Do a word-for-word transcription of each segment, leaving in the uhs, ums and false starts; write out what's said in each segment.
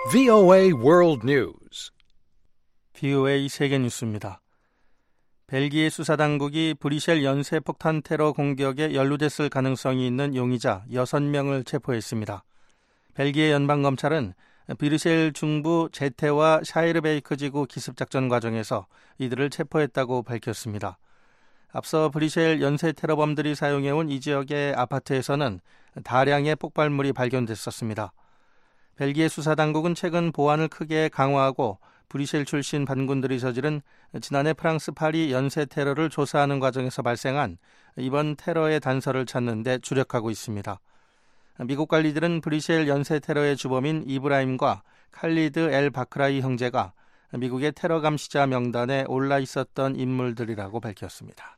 브이오에이 World News. 브이오에이 세계 뉴스입니다. 벨기에 수사당국이 브뤼셀 연쇄 폭탄 테러 공격에 연루됐을 가능성이 있는 용의자 여섯 명을 체포했습니다. 벨기에 연방검찰은 브뤼셀 중부 제테와 샤이르베이크 지구 기습작전 과정에서 이들을 체포했다고 밝혔습니다. 앞서 브뤼셀 연쇄 테러범들이 사용해온 이 지역의 아파트에서는 다량의 폭발물이 발견됐었습니다. 벨기에 수사당국은 최근 보안을 크게 강화하고 브뤼셀 출신 반군들이 저지른 지난해 프랑스 파리 연쇄 테러를 조사하는 과정에서 발생한 이번 테러의 단서를 찾는 데 주력하고 있습니다. 미국 관리들은 브뤼셀 연쇄 테러의 주범인 이브라임과 칼리드 엘 바크라이 형제가 미국의 테러 감시자 명단에 올라 있었던 인물들이라고 밝혔습니다.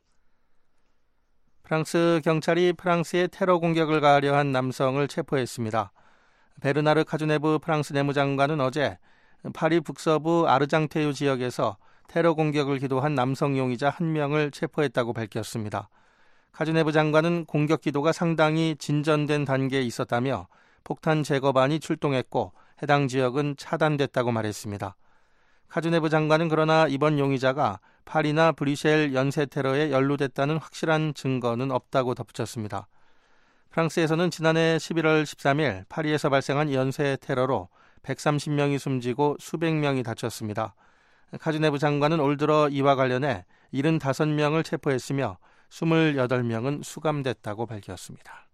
프랑스 경찰이 프랑스의 테러 공격을 가하려 한 남성을 체포했습니다. 베르나르 카주네브 프랑스 내무장관은 어제 파리 북서부 아르장테유 지역에서 테러 공격을 기도한 남성 용의자 한 명을 체포했다고 밝혔습니다. 카주네브 장관은 공격 기도가 상당히 진전된 단계에 있었다며 폭탄 제거반이 출동했고 해당 지역은 차단됐다고 말했습니다. 카주네브 장관은 그러나 이번 용의자가 파리나 브뤼셀 연쇄 테러에 연루됐다는 확실한 증거는 없다고 덧붙였습니다. 프랑스에서는 지난해 십일월 십삼일 파리에서 발생한 연쇄 테러로 백삼십 명이 숨지고 수백 명이 다쳤습니다. 카주네브 장관은 올 들어 이와 관련해 칠십오 명을 체포했으며 이십팔 명은 수감됐다고 밝혔습니다.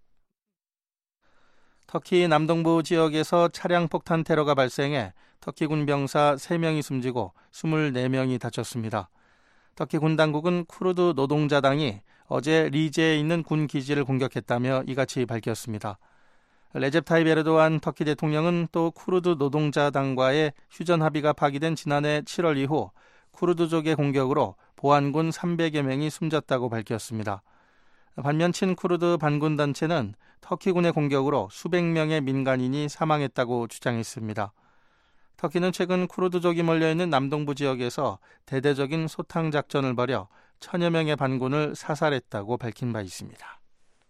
터키 남동부 지역에서 차량 폭탄 테러가 발생해 터키 군 병사 세 명이 숨지고 이십사 명이 다쳤습니다. 터키 군 당국은 쿠르드 노동자당이 어제 리제에 있는 군 기지를 공격했다며 이같이 밝혔습니다. 레제 타입 에르도안 터키 대통령은 또 쿠르드 노동자당과의 휴전 합의가 파기된 지난해 칠월 이후 쿠르드족의 공격으로 보안군 삼백여 명이 숨졌다고 밝혔습니다. 반면 친쿠르드 반군단체는 터키군의 공격으로 수백 명의 민간인이 사망했다고 주장했습니다. 터키는 최근 쿠르드족이 몰려있는 남동부 지역에서 대대적인 소탕 작전을 벌여 천여 명의 반군을 사살했다고 밝힌 바 있습니다.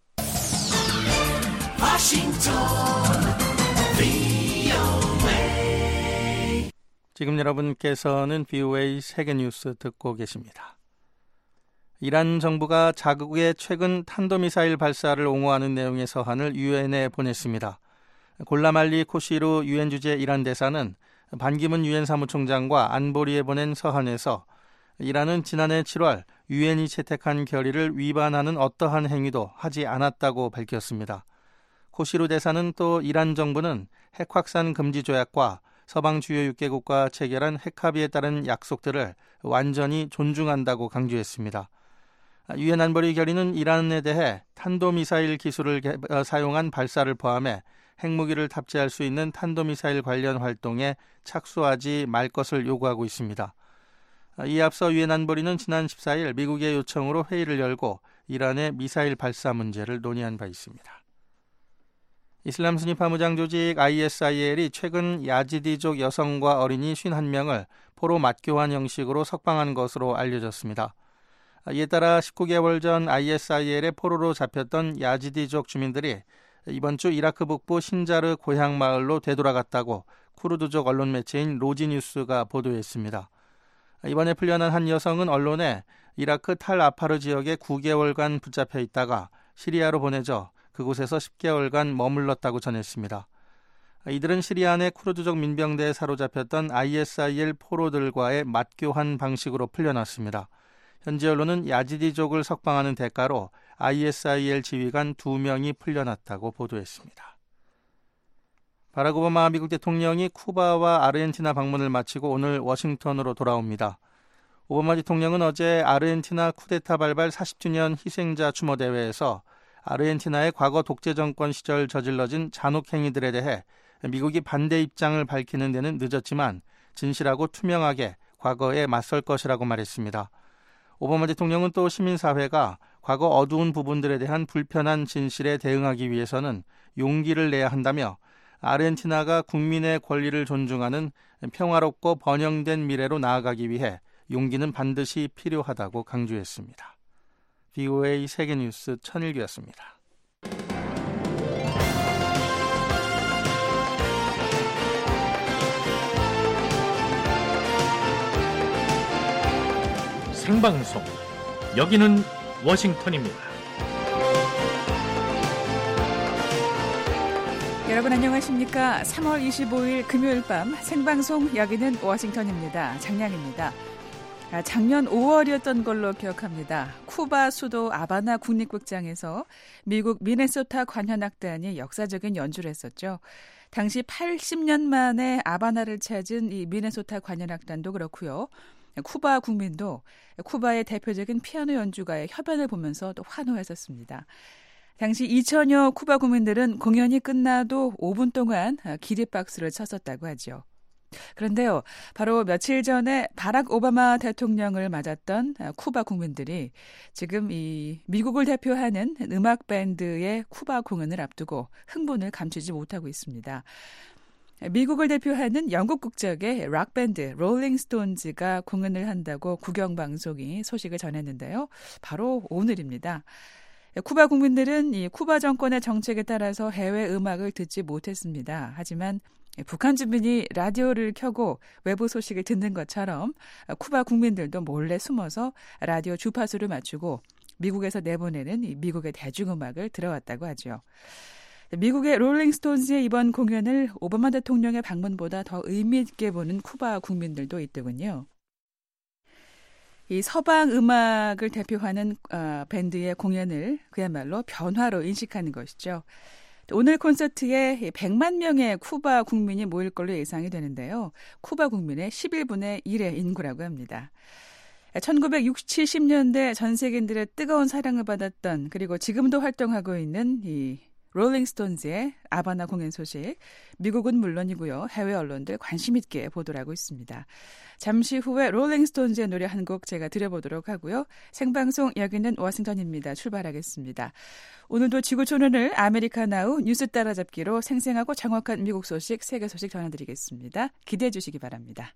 워싱턴 브이오에이. 지금 여러분께서는 브이오에이 세계뉴스 듣고 계십니다. 이란 정부가 자국의 최근 탄도미사일 발사를 옹호하는 내용의 서한을 유엔에 보냈습니다. 골라말리 코시루 유엔 주재 이란 대사는 반기문 유엔 사무총장과 안보리에 보낸 서한에서 이란은 지난해 칠월 유엔이 채택한 결의를 위반하는 어떠한 행위도 하지 않았다고 밝혔습니다. 코시루 대사는 또 이란 정부는 핵 확산 금지 조약과 서방 주요 육 개국과 체결한 핵 합의에 따른 약속들을 완전히 존중한다고 강조했습니다. 유엔 안보리 결의는 이란에 대해 탄도미사일 기술을 개, 어, 사용한 발사를 포함해 핵무기를 탑재할 수 있는 탄도미사일 관련 활동에 착수하지 말 것을 요구하고 있습니다. 이에 앞서 유엔 안보리는 지난 십사일 미국의 요청으로 회의를 열고 이란의 미사일 발사 문제를 논의한 바 있습니다. 이슬람 순위 파무장 조직 아이에스아이엘이 최근 야지디족 여성과 어린이 오십일 명을 포로 맞교환 형식으로 석방한 것으로 알려졌습니다. 이에 따라 십구 개월 전 아이에스아이엘의 포로로 잡혔던 야지디족 주민들이 이번 주 이라크 북부 신자르 고향 마을로 되돌아갔다고 쿠르드족 언론 매체인 로지뉴스가 보도했습니다. 이번에 풀려난 한 여성은 언론에 이라크 탈 아파르 지역에 구 개월간 붙잡혀 있다가 시리아로 보내져 그곳에서 십 개월간 머물렀다고 전했습니다. 이들은 시리아 내 쿠르드족 민병대에 사로잡혔던 아이에스아이엘 포로들과의 맞교환 방식으로 풀려났습니다. 현지 언론은 야지디족을 석방하는 대가로 아이에스아이엘 지휘관 두 명이 풀려났다고 보도했습니다. 바락 오바마 미국 대통령이 쿠바와 아르헨티나 방문을 마치고 오늘 워싱턴으로 돌아옵니다. 오바마 대통령은 어제 아르헨티나 쿠데타 발발 사십 주년 희생자 추모대회에서 아르헨티나의 과거 독재 정권 시절 저질러진 잔혹 행위들에 대해 미국이 반대 입장을 밝히는 데는 늦었지만 진실하고 투명하게 과거에 맞설 것이라고 말했습니다. 오바마 대통령은 또 시민사회가 과거 어두운 부분들에 대한 불편한 진실에 대응하기 위해서는 용기를 내야 한다며 아르헨티나가 국민의 권리를 존중하는 평화롭고 번영된 미래로 나아가기 위해 용기는 반드시 필요하다고 강조했습니다. 브이오에이 세계뉴스 천일규였습니다. 생방송. 여기는 워싱턴입니다. 여러분 안녕하십니까? 삼월 이십오일 금요일 밤 생방송 여기는 워싱턴입니다. 장량입니다. 아, 작년 오월이었던 걸로 기억합니다. 쿠바 수도 아바나 국립극장에서 미국 미네소타 관현악단이 역사적인 연주를 했었죠. 당시 팔십 년 만에 아바나를 찾은 이 미네소타 관현악단도 그렇고요. 쿠바 국민도 쿠바의 대표적인 피아노 연주가의 협연을 보면서 또 환호했었습니다. 당시 이천여 쿠바 국민들은 공연이 끝나도 오 분 동안 기립박수를 쳤었다고 하죠. 그런데요, 바로 며칠 전에 바락 오바마 대통령을 맞았던 쿠바 국민들이 지금 이 미국을 대표하는 음악 밴드의 쿠바 공연을 앞두고 흥분을 감추지 못하고 있습니다. 미국을 대표하는 영국 국적의 락밴드 롤링스톤즈가 공연을 한다고 국영방송이 소식을 전했는데요. 바로 오늘입니다. 쿠바 국민들은 이 쿠바 정권의 정책에 따라서 해외 음악을 듣지 못했습니다. 하지만 북한 주민이 라디오를 켜고 외부 소식을 듣는 것처럼 쿠바 국민들도 몰래 숨어서 라디오 주파수를 맞추고 미국에서 내보내는 이 미국의 대중음악을 들어왔다고 하죠. 미국의 롤링스톤즈의 이번 공연을 오바마 대통령의 방문보다 더 의미 있게 보는 쿠바 국민들도 있더군요. 이 서방 음악을 대표하는 어, 밴드의 공연을 그야말로 변화로 인식하는 것이죠. 오늘 콘서트에 백만 명의 쿠바 국민이 모일 걸로 예상이 되는데요. 쿠바 국민의 십일분의 일의 인구라고 합니다. 천구백육십 년대 전 세계인들의 뜨거운 사랑을 받았던 그리고 지금도 활동하고 있는 이 롤링스톤즈의 아바나 공연 소식, 미국은 물론이고요. 해외 언론들 관심 있게 보도를 하고 있습니다. 잠시 후에 롤링스톤즈의 노래 한 곡 제가 들려보도록 하고요. 생방송 여기는 워싱턴입니다. 출발하겠습니다. 오늘도 지구촌을 아메리카나우 뉴스 따라잡기로 생생하고 정확한 미국 소식, 세계 소식 전해드리겠습니다. 기대해 주시기 바랍니다.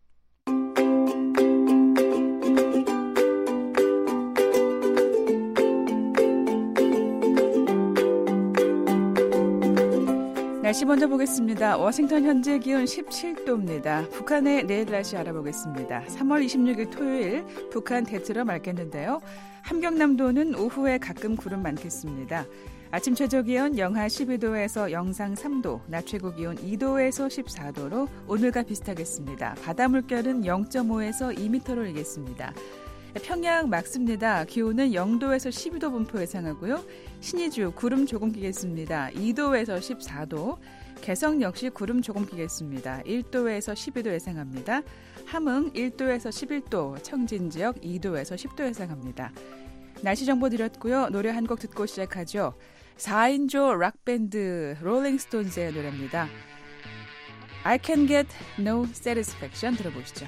날씨 먼저 보겠습니다. 워싱턴 현재 기온 십칠도입니다. 북한의 내일 날씨 알아보겠습니다. 삼월 이십육일 토요일 북한 대체로 맑겠는데요. 함경남도는 오후에 가끔 구름 많겠습니다. 아침 최저 기온 영하 십이도에서 영상 삼도, 낮 최고 기온 이도에서 십사도로 오늘과 비슷하겠습니다. 바다 물결은 영점오에서 이 미터로 일겠습니다. 평양 맑습니다. 기온은 영도에서 십이도 분포 예상하고요. 신의주 구름 조금 끼겠습니다. 이도에서 십사도, 개성 역시 구름 조금 끼겠습니다. 일도에서 십이도 예상합니다. 함흥 일도에서 십일도, 청진 지역 이도에서 십도 예상합니다. 날씨 정보 드렸고요. 노래 한 곡 듣고 시작하죠. 사인조 락밴드 롤링스톤즈의 노래입니다. I can get no satisfaction 들어보시죠.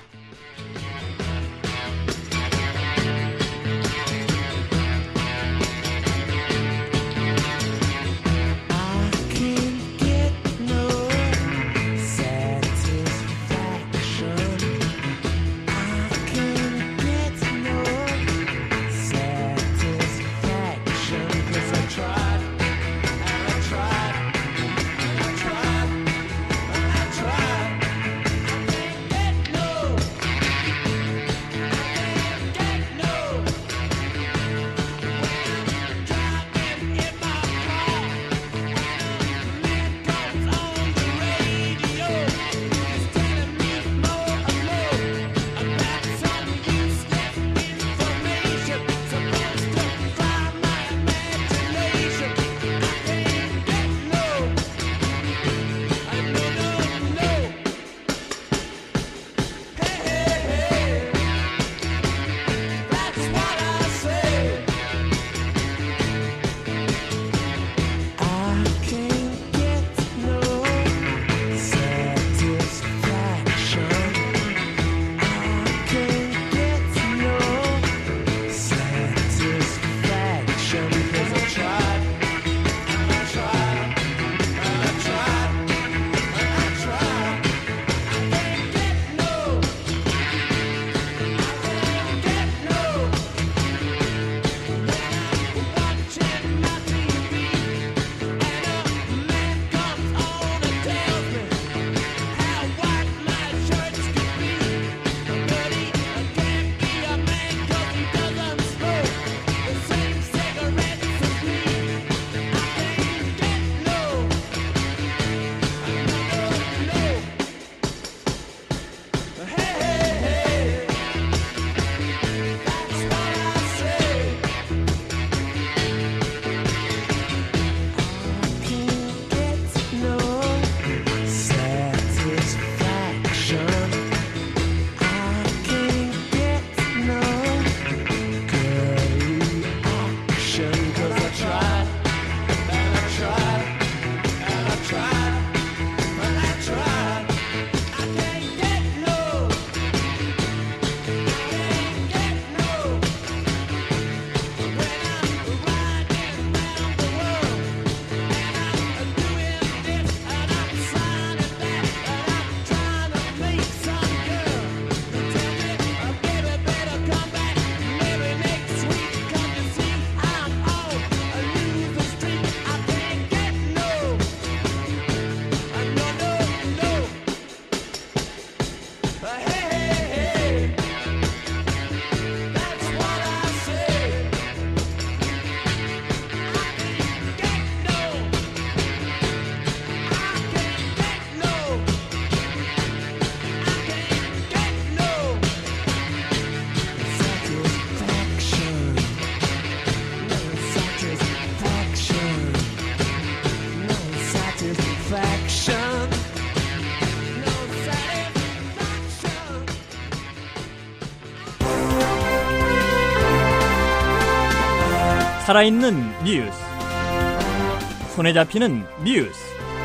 살아있는 뉴스, 손에 잡히는 뉴스,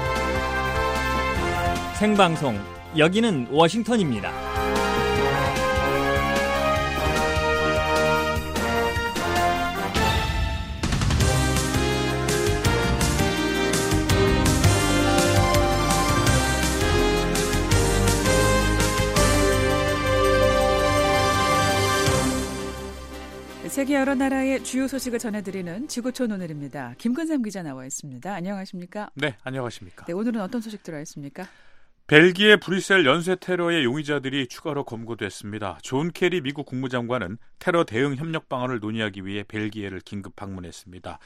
생방송, 여기는 워싱턴입니다. 세계 여러 나라의 주요 소식을 전해드리는 지구촌 오늘입니다. 김근삼 기자 나와 있습니다. 안녕하십니까? 네, 안녕하십니까? 네, 오늘은 어떤 소식 들어와 있습니까? 벨기에 브뤼셀 연쇄 테러의 용의자들이 추가로 검거됐습니다. 존 케리 미국 국무장관은 테러 대응 협력 방안을 논의하기 위해 벨기에를 긴급 방문했습니다.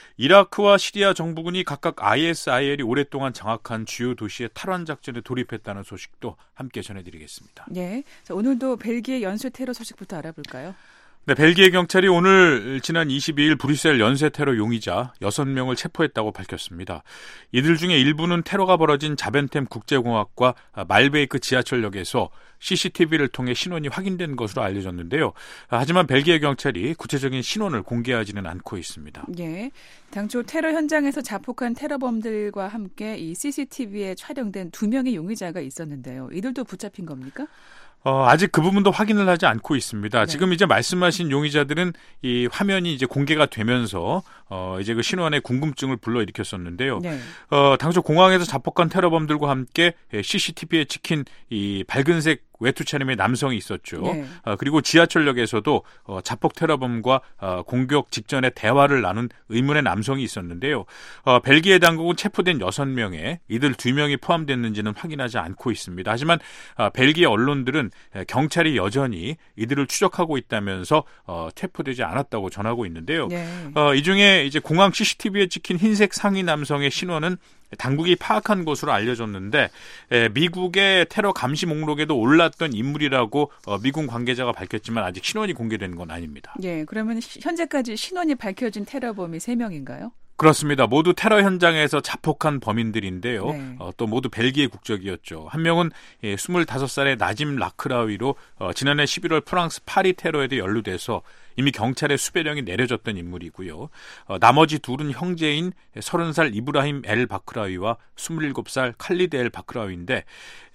이라크와 시리아 정부군이 각각 아이에스아이엘이 오랫동안 장악한 주요 도시의 탈환 작전에 돌입했다는 소식도 함께 전해드리겠습니다. 네, 자, 오늘도 벨기에 연쇄 테러 소식부터 알아볼까요? 네, 벨기에 경찰이 오늘 지난 이십이일 브뤼셀 연쇄 테러 용의자 여섯 명을 체포했다고 밝혔습니다. 이들 중에 일부는 테러가 벌어진 자벤템 국제공학과 말베이크 지하철역에서 씨씨티비를 통해 신원이 확인된 것으로 알려졌는데요. 하지만 벨기에 경찰이 구체적인 신원을 공개하지는 않고 있습니다. 예, 당초 테러 현장에서 자폭한 테러범들과 함께 이 씨씨티비에 촬영된 두 명의 용의자가 있었는데요. 이들도 붙잡힌 겁니까? 어, 아직 그 부분도 확인을 하지 않고 있습니다. 네. 지금 이제 말씀하신 용의자들은 이 화면이 이제 공개가 되면서 어, 이제 그 신원의 궁금증을 불러일으켰었는데요. 네. 어, 당초 공항에서 자폭한 테러범들과 함께 씨씨티비에 찍힌 이 밝은색 외투 차림의 남성이 있었죠. 네. 어, 그리고 지하철역에서도 어, 자폭 테러범과 어, 공격 직전에 대화를 나눈 의문의 남성이 있었는데요. 어, 벨기에 당국은 체포된 여섯 명에 이들 두 명이 포함됐는지는 확인하지 않고 있습니다. 하지만 어, 벨기에 언론들은 경찰이 여전히 이들을 추적하고 있다면서 어, 체포되지 않았다고 전하고 있는데요. 네. 어, 이 중에 이제 공항 씨씨티비에 찍힌 흰색 상의 남성의 신원은 당국이 파악한 것으로 알려졌는데 에, 미국의 테러 감시 목록에도 올랐던 인물이라고 어, 미군 관계자가 밝혔지만 아직 신원이 공개된 건 아닙니다. 예, 그러면 시, 현재까지 신원이 밝혀진 테러범이 세 명인가요? 그렇습니다. 모두 테러 현장에서 자폭한 범인들인데요. 네. 어, 또 모두 벨기에 국적이었죠. 한 명은 예, 스물다섯 살의 나짐 라크라위로 어, 지난해 십일월 프랑스 파리 테러에도 연루돼서 이미 경찰의 수배령이 내려졌던 인물이고요. 어, 나머지 둘은 형제인 서른 살 이브라힘 엘 바크라위와 스물일곱 살 칼리드 엘 바크라위인데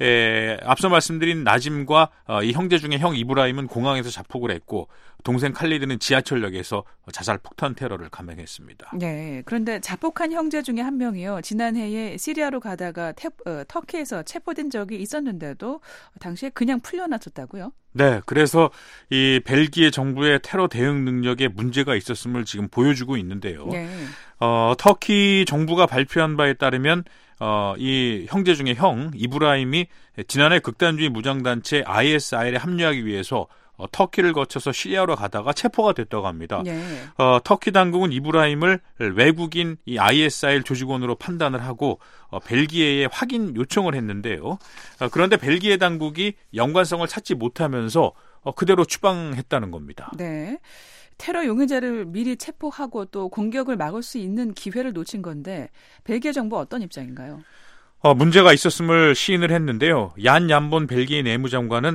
에, 앞서 말씀드린 나짐과 어, 이 형제 중에 형 이브라힘은 공항에서 자폭을 했고 동생 칼리드는 지하철역에서 자살 폭탄 테러를 감행했습니다. 네, 그런데 자폭한 형제 중에 한 명이요. 지난해에 시리아로 가다가 태, 어, 터키에서 체포된 적이 있었는데도 당시에 그냥 풀려났었다고요? 네, 그래서 이 벨기에 정부의 테러 대응 능력에 문제가 있었음을 지금 보여주고 있는데요. 네. 어, 터키 정부가 발표한 바에 따르면 어, 이 형제 중에 형 이브라임이 지난해 극단주의 무장단체 아이에스아이엘에 합류하기 위해서 어, 터키를 거쳐서 시리아로 가다가 체포가 됐다고 합니다. 네. 어, 터키 당국은 이브라임을 외국인 이 아이에스아이엘 조직원으로 판단을 하고 어, 벨기에에 확인 요청을 했는데요. 어, 그런데 벨기에 당국이 연관성을 찾지 못하면서 어, 그대로 추방했다는 겁니다. 네. 테러 용의자를 미리 체포하고 또 공격을 막을 수 있는 기회를 놓친 건데 벨기에 정부 어떤 입장인가요? 어, 문제가 있었음을 시인을 했는데요. 얀 얀본 벨기에 내무장관은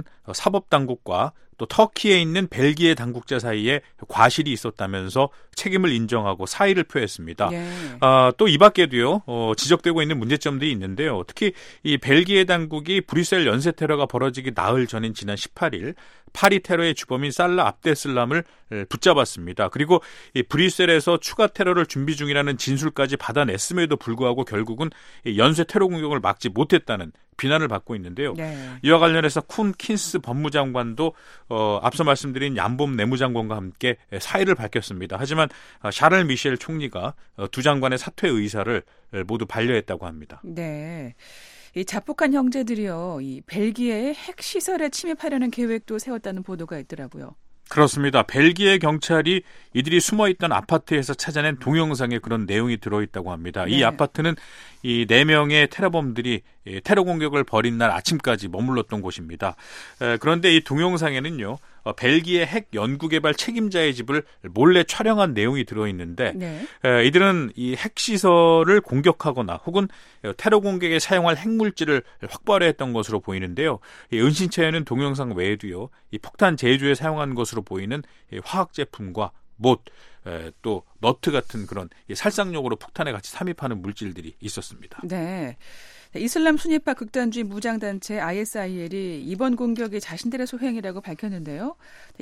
사법당국과 또 터키에 있는 벨기에 당국자 사이에 과실이 있었다면서 책임을 인정하고 사의를 표했습니다. 예. 아, 또 이 밖에도요, 어, 지적되고 있는 문제점들이 있는데요. 특히 이 벨기에 당국이 브뤼셀 연쇄 테러가 벌어지기 나흘 전인 지난 십팔일 파리 테러의 주범인 살라 압데슬람을 붙잡았습니다. 그리고 이 브뤼셀에서 추가 테러를 준비 중이라는 진술까지 받아냈음에도 불구하고 결국은 이 연쇄 테러 공격을 막지 못했다는 비난을 받고 있는데요. 네. 이와 관련해서 쿤 킨스 법무장관도 어, 앞서 말씀드린 얀봄 내무장관과 함께 사의를 밝혔습니다. 하지만 샤를 미셸 총리가 두 장관의 사퇴 의사를 모두 반려했다고 합니다. 네. 이 자폭한 형제들이요, 이 벨기에의 핵 시설에 침입하려는 계획도 세웠다는 보도가 있더라고요. 그렇습니다. 벨기에 경찰이 이들이 숨어있던 아파트에서 찾아낸 동영상에 그런 내용이 들어있다고 합니다. 네. 이 아파트는 이 네 명의 테러범들이 테러 공격을 벌인 날 아침까지 머물렀던 곳입니다. 그런데 이 동영상에는요, 벨기에 핵 연구개발 책임자의 집을 몰래 촬영한 내용이 들어있는데 네. 이들은 이 핵시설을 공격하거나 혹은 테러 공격에 사용할 핵물질을 확보하려 했던 것으로 보이는데요. 이 은신처에는 동영상 외에도요, 이 폭탄 제조에 사용한 것으로 보이는 화학 제품과 못, 또 너트 같은 그런 살상용으로 폭탄에 같이 삽입하는 물질들이 있었습니다. 네. 이슬람 순위파 극단주의 무장단체 아이에스아이엘이 이번 공격이 자신들의 소행이라고 밝혔는데요.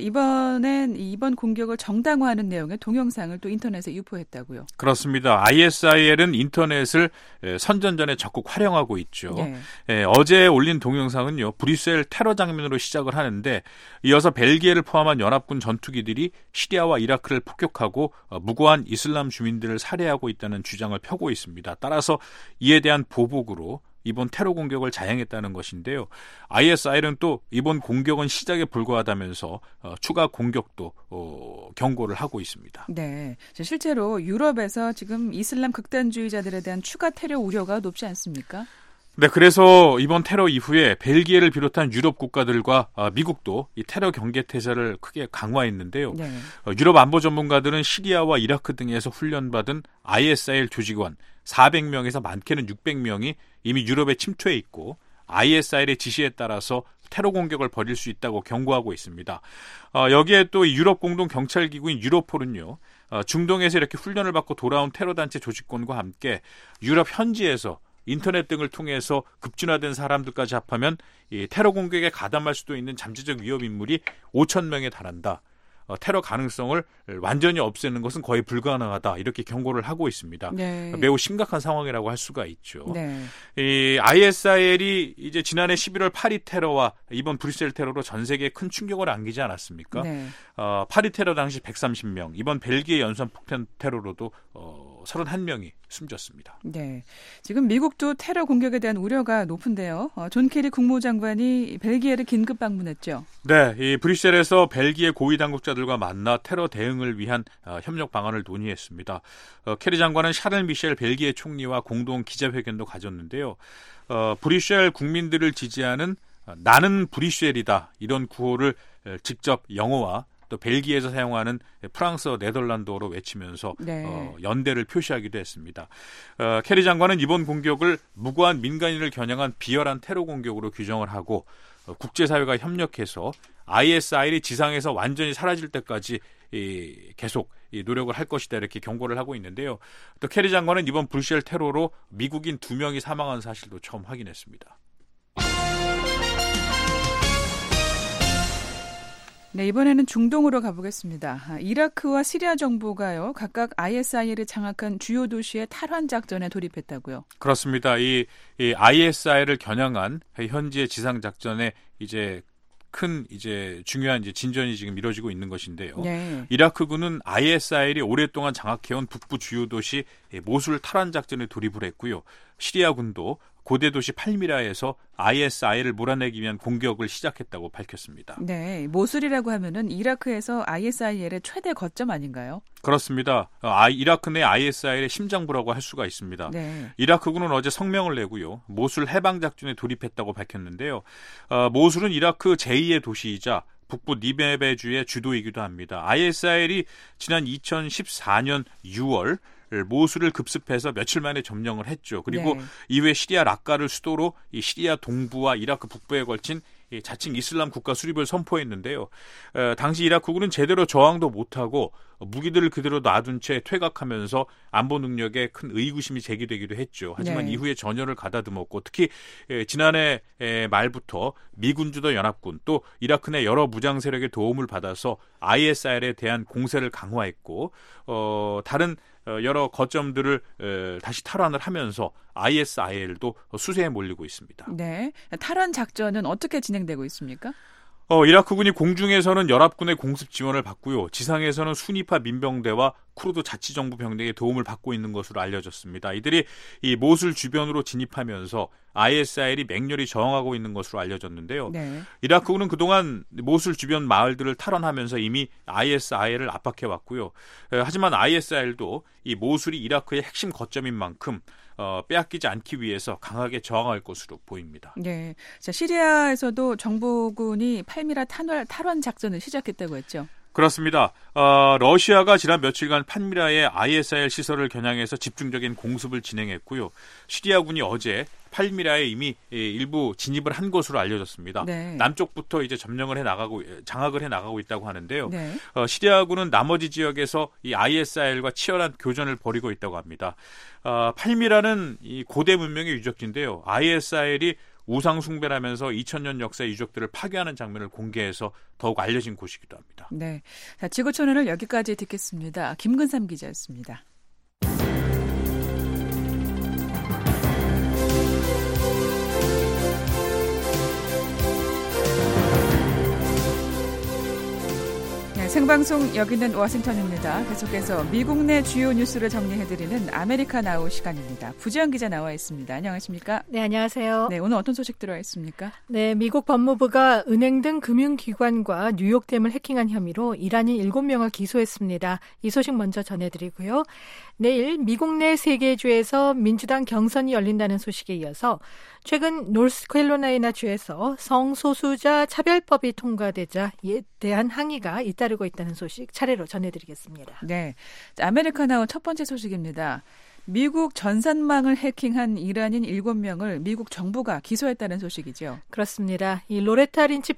이번엔 이번 공격을 정당화하는 내용의 동영상을 또 인터넷에 유포했다고요. 그렇습니다. 아이에스아이엘은 인터넷을 선전전에 적극 활용하고 있죠. 네. 예, 어제 올린 동영상은요, 브뤼셀 테러 장면으로 시작을 하는데 이어서 벨기에를 포함한 연합군 전투기들이 시리아와 이라크를 폭격하고 무고한 이슬람 주민들을 살해하고 있다는 주장을 펴고 있습니다. 따라서 이에 대한 보복으로 이번 테러 공격을 자행했다는 것인데요. 아이에스아이엘은 또 이번 공격은 시작에 불과하다면서 어, 추가 공격도 어, 경고를 하고 있습니다. 네, 실제로 유럽에서 지금 이슬람 극단주의자들에 대한 추가 테러 우려가 높지 않습니까? 네, 그래서 이번 테러 이후에 벨기에를 비롯한 유럽 국가들과 어, 미국도 이 테러 경계 태세를 크게 강화했는데요. 네. 어, 유럽 안보 전문가들은 시리아와 이라크 등에서 훈련받은 아이에스아이엘 조직원 사백 명에서 많게는 육백 명이 이미 유럽에 침투해 있고 아이에스아이엘의 지시에 따라서 테러 공격을 벌일 수 있다고 경고하고 있습니다. 어, 여기에 또 유럽 공동 경찰 기구인 유로폴은요, 어, 중동에서 이렇게 훈련을 받고 돌아온 테러 단체 조직권과 함께 유럽 현지에서 인터넷 등을 통해서 급진화된 사람들까지 합하면 이 테러 공격에 가담할 수도 있는 잠재적 위험 인물이 오천 명에 달한다. 어, 테러 가능성을 완전히 없애는 것은 거의 불가능하다, 이렇게 경고를 하고 있습니다. 네. 매우 심각한 상황이라고 할 수가 있죠. 네. 이 아이에스아이엘이 이제 지난해 십일월 파리 테러와 이번 브뤼셀 테러로 전 세계에 큰 충격을 안기지 않았습니까? 네. 어, 파리 테러 당시 백삼십 명, 이번 벨기에 연쇄 폭탄 테러로도 어, 삼십일 명이 숨졌습니다. 네, 지금 미국도 테러 공격에 대한 우려가 높은데요. 어, 존 케리 국무장관이 벨기에를 긴급 방문했죠. 네, 이 브뤼셀에서 벨기에 고위 당국자들과 만나 테러 대응을 위한 어, 협력 방안을 논의했습니다. 어, 케리 장관은 샤를 미셸 벨기에 총리와 공동 기자회견도 가졌는데요. 어, 브뤼셀 국민들을 지지하는 어, 나는 브뤼셀이다, 이런 구호를 어, 직접 영어와 또 벨기에에서 사용하는 프랑스어, 네덜란드어로 외치면서 네. 어, 연대를 표시하기도 했습니다. 어, 케리 장관은 이번 공격을 무고한 민간인을 겨냥한 비열한 테러 공격으로 규정을 하고 어, 국제사회가 협력해서 아이에스아이엘이 지상에서 완전히 사라질 때까지 이, 계속 이 노력을 할 것이다, 이렇게 경고를 하고 있는데요. 또 케리 장관은 이번 브뤼셀 테러로 미국인 두 명이 사망한 사실도 처음 확인했습니다. 네, 이번에는 중동으로 가보겠습니다. 이라크와 시리아 정부가요, 각각 아이에스아이엘을 장악한 주요 도시의 탈환 작전에 돌입했다고요. 그렇습니다. 이, 이 아이에스아이엘을 겨냥한 현지의 지상 작전에 이제 큰 이제 중요한 이제 진전이 지금 이루어지고 있는 것인데요. 네. 이라크군은 아이에스아이엘이 오랫동안 장악해온 북부 주요 도시 모술 탈환 작전에 돌입을 했고요. 시리아군도 고대 도시 팔미라에서 아이에스아이엘을 몰아내기 위한 공격을 시작했다고 밝혔습니다. 네, 모술이라고 하면은 이라크에서 아이에스아이엘의 최대 거점 아닌가요? 그렇습니다. 아, 이라크 내 아이에스아이엘의 심장부라고 할 수가 있습니다. 네. 이라크군은 어제 성명을 내고요, 모술 해방 작전에 돌입했다고 밝혔는데요. 어, 모술은 이라크 제이의 도시이자 북부 니베베주의 주도이기도 합니다. 아이에스아이엘이 지난 이천십사 년 유월 모술을 급습해서 며칠 만에 점령을 했죠. 그리고 네. 이후에 시리아 락카를 수도로 이 시리아 동부와 이라크 북부에 걸친 이 자칭 이슬람 국가 수립을 선포했는데요. 에, 당시 이라크군은 제대로 저항도 못하고 무기들을 그대로 놔둔 채 퇴각하면서 안보 능력에 큰 의구심이 제기되기도 했죠. 하지만 네. 이후에 전열을 가다듬었고, 특히 에, 지난해 에, 말부터 미군 주도 연합군 또 이라크 내 여러 무장 세력의 도움을 받아서 아이에스아이엘에 대한 공세를 강화했고, 어, 다른 여러 거점들을 다시 탈환을 하면서 아이에스아이엘도 수세에 몰리고 있습니다. 네, 탈환 작전은 어떻게 진행되고 있습니까? 어, 이라크군이 공중에서는 연합군의 공습 지원을 받고요, 지상에서는 순위파 민병대와 쿠르드 자치정부 병력의 도움을 받고 있는 것으로 알려졌습니다. 이들이 이 모술 주변으로 진입하면서 아이에스아이엘이 맹렬히 저항하고 있는 것으로 알려졌는데요. 네. 이라크군은 그동안 모술 주변 마을들을 탈환하면서 이미 아이에스아이엘을 압박해왔고요. 에, 하지만 아이에스아이엘도 이 모술이 이라크의 핵심 거점인 만큼 어, 빼앗기지 않기 위해서 강하게 저항할 것으로 보입니다. 네, 자, 시리아에서도 정부군이 팔미라 탈환, 탈환 작전을 시작했다고 했죠. 그렇습니다. 어, 러시아가 지난 며칠간 판미라의 아이에스아이엘 시설을 겨냥해서 집중적인 공습을 진행했고요. 시리아군이 어제 팔미라에 이미 일부 진입을 한 것으로 알려졌습니다. 네. 남쪽부터 이제 점령을 해 나가고 장악을 해 나가고 있다고 하는데요. 네. 어, 시리아군은 나머지 지역에서 이 아이에스아이엘과 치열한 교전을 벌이고 있다고 합니다. 어, 팔미라는 이 고대 문명의 유적지인데요. 아이에스아이엘이 우상 숭배를 하면서 이천 년 역사의 유적들을 파괴하는 장면을 공개해서 더욱 알려진 곳이기도 합니다. 네, 자, 지구촌을 여기까지 듣겠습니다. 김근삼 기자였습니다. 생방송 여기는 워싱턴입니다. 계속해서 미국 내 주요 뉴스를 정리해드리는 아메리카 나우 시간입니다. 부지연 기자 나와 있습니다. 안녕하십니까? 네, 안녕하세요. 네, 오늘 어떤 소식 들어와 있습니까? 네, 미국 법무부가 은행 등 금융기관과 뉴욕댐을 해킹한 혐의로 일한인 일곱 명을 기소했습니다. 이 소식 먼저 전해드리고요. 내일 미국 내 세 개 주에서 민주당 경선이 열린다는 소식에 이어서 최근 노스캐롤라이나 주에서 성소수자 차별법이 통과되자 이에 대한 항의가 잇따르고 있다는 소식 차례로 전해드리겠습니다. 네, 아메리카나우 첫 번째 소식입니다. 미국 전산망을 해킹한 이란인 일곱 명을 미국 정부가 기소했다는 소식이죠. 그렇습니다. 이 로레타 린치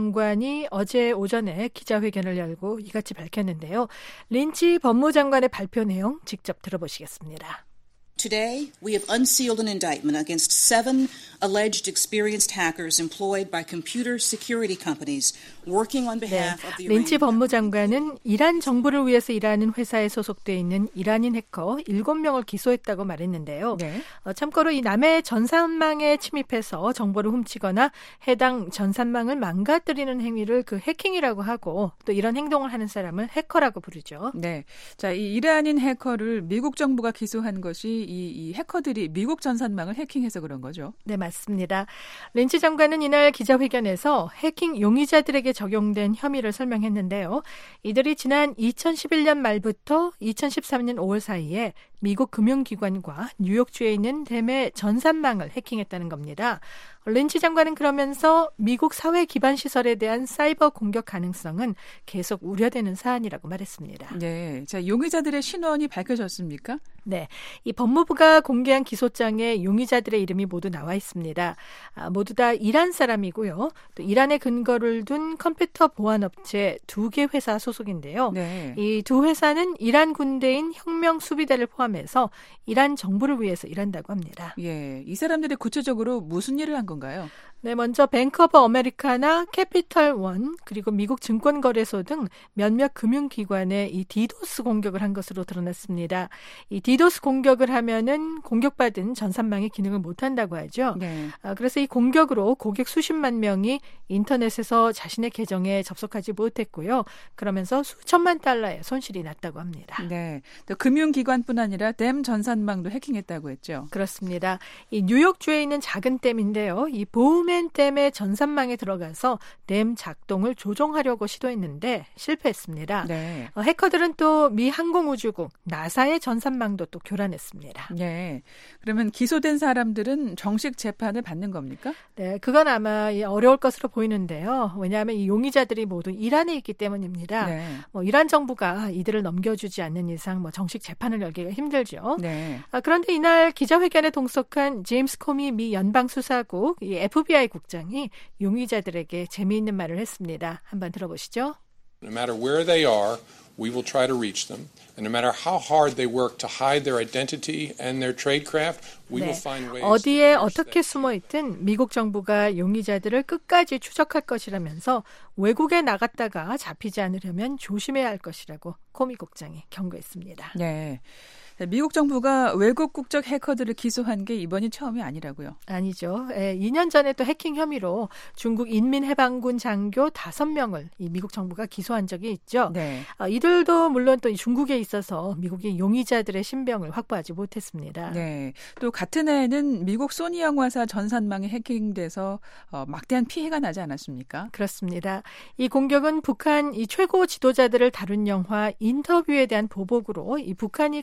법무장관이 어제 오전에 기자회견을 열고 이같이 밝혔는데요. 린치 법무장관의 발표 내용 직접 들어보시겠습니다. Today, we have unsealed an indictment against seven alleged experienced hackers employed by computer security companies working on behalf 네, of the 린치 법무장관은 이란 정부를 위해서 일하는 회사에 소속돼 있는 이란인 해커 일곱 명을 기소했다고 말했는데요. 네. 어, 참고로 이 남의 전산망에 침입해서 정보를 훔치거나 해당 전산망을 망가뜨리는 행위를 그 해킹이라고 하고 또 이런 행동을 하는 사람을 해커라고 부르죠. 네, 자, 이 이란인 해커를 미국 정부가 기소한 것이 이, 이 해커들이 미국 전산망을 해킹해서 그런 거죠. 네, 맞습니다. 린치 장관은 이날 기자회견에서 해킹 용의자들에게 적용된 혐의를 설명했는데요. 이들이 지난 이천십일 년 말부터 이천십삼 년 오월 사이에 미국 금융기관과 뉴욕주에 있는 댐의 전산망을 해킹했다는 겁니다. 린치 장관은 그러면서 미국 사회 기반 시설에 대한 사이버 공격 가능성은 계속 우려되는 사안이라고 말했습니다. 네, 자, 용의자들의 신원이 밝혀졌습니까? 네, 이 법무부가 공개한 기소장에 용의자들의 이름이 모두 나와 있습니다. 아, 모두 다 이란 사람이고요. 또 이란에 근거를 둔 컴퓨터 보안업체 두 개 회사 소속인데요. 네. 이 두 회사는 이란 군대인 혁명 수비대를 포함해서 이란 정부를 위해서 일한다고 합니다. 예, 이 사람들이 구체적으로 무슨 일을 한 건가요? 네, 먼저 뱅크 오브 아메리카나 캐피털 원 그리고 미국 증권거래소 등 몇몇 금융기관에 이 디도스 공격을 한 것으로 드러났습니다. 이 디도스 공격을 하면은 공격받은 전산망의 기능을 못한다고 하죠. 네. 아, 그래서 이 공격으로 고객 수십만 명이 인터넷에서 자신의 계정에 접속하지 못했고요. 그러면서 수천만 달러의 손실이 났다고 합니다. 네, 또 금융기관뿐 아니라 댐 전산망도 해킹했다고 했죠. 그렇습니다. 이 뉴욕주에 있는 작은 댐인데요. 이 보움 댐의 전산망에 들어가서 댐 작동을 조종하려고 시도했는데 실패했습니다. 네. 어, 해커들은 또 미 항공우주국 나사의 전산망도 또 교란했습니다. 네. 그러면 기소된 사람들은 정식 재판을 받는 겁니까? 네, 그건 아마 어려울 것으로 보이는데요. 왜냐하면 이 용의자들이 모두 이란에 있기 때문입니다. 네. 뭐 이란 정부가 이들을 넘겨주지 않는 이상 뭐 정식 재판을 열기가 힘들죠. 네. 아, 그런데 이날 기자회견에 동석한 제임스 코미 미 연방수사국 이 에프비아이 국장이 용의자들에게 재미있는 말을 했습니다. 한번 들어보시죠. No matter where they are, we will try to reach them. And no matter how hard they work to hide their identity and their tradecraft, we 네. will find ways. 어디에 어떻게 숨어 있든 미국 정부가 용의자들을 끝까지 추적할 것이라면서 외국에 나갔다가 잡히지 않으려면 조심해야 할 것이라고 코미 국장이 경고했습니다. 네. 미국 정부가 외국 국적 해커들을 기소한 게 이번이 처음이 아니라고요? 아니죠. 예, 이 년 전에 또 해킹 혐의로 중국 인민해방군 장교 다섯 명을 이 미국 정부가 기소한 적이 있죠. 네. 아, 이들도 물론 또 중국에 있어서 미국이 용의자들의 신병을 확보하지 못했습니다. 네. 또 같은 해에는 미국 소니 영화사 전산망이 해킹돼서 어, 막대한 피해가 나지 않았습니까? 그렇습니다. 이 공격은 북한 이 최고 지도자들을 다룬 영화 인터뷰에 대한 보복으로 이 북한이 감행했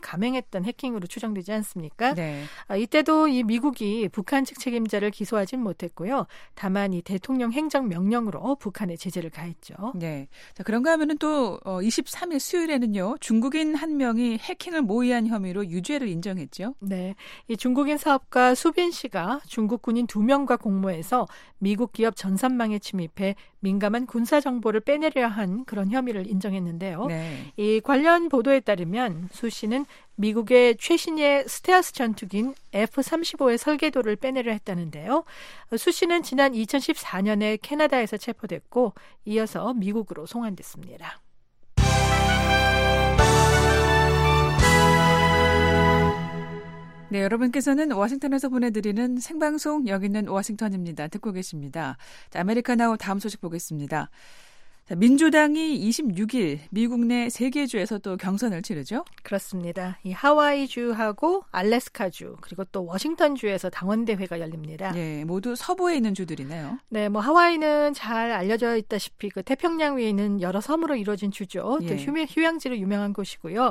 실행했던 해킹으로 추정되지 않습니까? 네. 아, 이때도 이 미국이 북한 측 책임자를 기소하진 못했고요. 다만 이 대통령 행정명령으로 북한에 제재를 가했죠. 네. 자, 그런가 하면은 또 어, 이십삼 일 수요일에는요. 중국인 한 명이 해킹을 모의한 혐의로 유죄를 인정했죠. 네. 이 중국인 사업가 수빈 씨가 중국 군인 두 명과 공모해서 미국 기업 전산망에 침입해 민감한 군사 정보를 빼내려 한 그런 혐의를 인정했는데요. 네. 이 관련 보도에 따르면 수 씨는 미국의 최신의 스텔스 전투기인 에프 삼십오의 설계도를 빼내려 했다는데요. 수 씨는 지난 이천십사 년에 캐나다에서 체포됐고 이어서 미국으로 송환됐습니다. 네, 여러분께서는 워싱턴에서 보내드리는 생방송 여기 있는 워싱턴입니다. 듣고 계십니다. 자, 아메리카나우 다음 소식 보겠습니다. 자, 민주당이 이십육 일 미국 내 세 개 주에서 또 경선을 치르죠? 그렇습니다. 이 하와이주하고 알래스카주 그리고 또 워싱턴주에서 당원대회가 열립니다. 네, 모두 서부에 있는 주들이네요. 네, 뭐 하와이는 잘 알려져 있다시피 그 태평양 위에 있는 여러 섬으로 이루어진 주죠. 또 예. 휴, 휴양지로 유명한 곳이고요.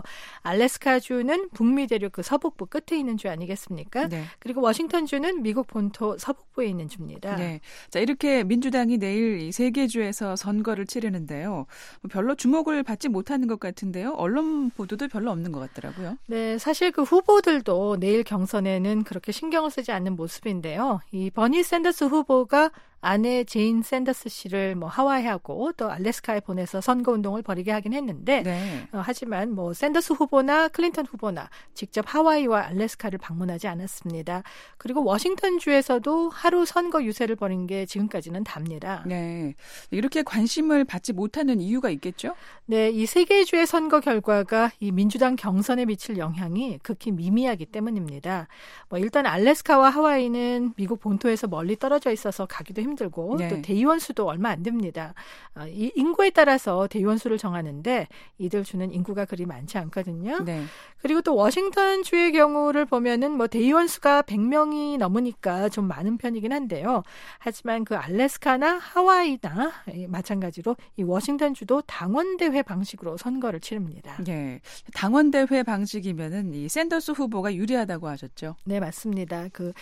알래스카주는 북미 대륙 그 서북부 끝에 있는 주 아니겠습니까? 네. 그리고 워싱턴주는 미국 본토 서북부에 있는 주입니다. 네, 자 이렇게 민주당이 내일 이 세 개 주에서 선거를 치르 는데요. 별로 주목을 받지 못하는 것 같은데요. 언론 보도도 별로 없는 것 같더라고요. 네, 사실 그 후보들도 내일 경선에는 그렇게 신경을 쓰지 않는 모습인데요. 이 버니 샌더스 후보가 아내 제인 샌더스 씨를 뭐 하와이하고 또 알래스카에 보내서 선거운동을 벌이게 하긴 했는데 네. 어, 하지만 뭐 샌더스 후보나 클린턴 후보나 직접 하와이와 알래스카를 방문하지 않았습니다. 그리고 워싱턴주에서도 하루 선거 유세를 벌인 게 지금까지는 답니다. 네, 이렇게 관심을 받지 못하는 이유가 있겠죠? 네, 이 세 개 주의 선거 결과가 이 민주당 경선에 미칠 영향이 극히 미미하기 때문입니다. 뭐 일단 알래스카와 하와이는 미국 본토에서 멀리 떨어져 있어서 가기도 힘들고 힘들고 네. 또 대의원 수도 얼마 안 됩니다. 어, 이 인구에 따라서 대의원 수를 정하는데 이들 주는 인구가 그리 많지 않거든요. 네. 그리고 또 워싱턴 주의 경우를 보면은 뭐 대의원 수가 백 명이 넘으니까 좀 많은 편이긴 한데요. 하지만 그 알래스카나 하와이나 마찬가지로 이 워싱턴 주도 당원대회 방식으로 선거를 치릅니다. 네. 당원대회 방식이면은 이 샌더스 후보가 유리하다고 하셨죠? 네, 맞습니다. 그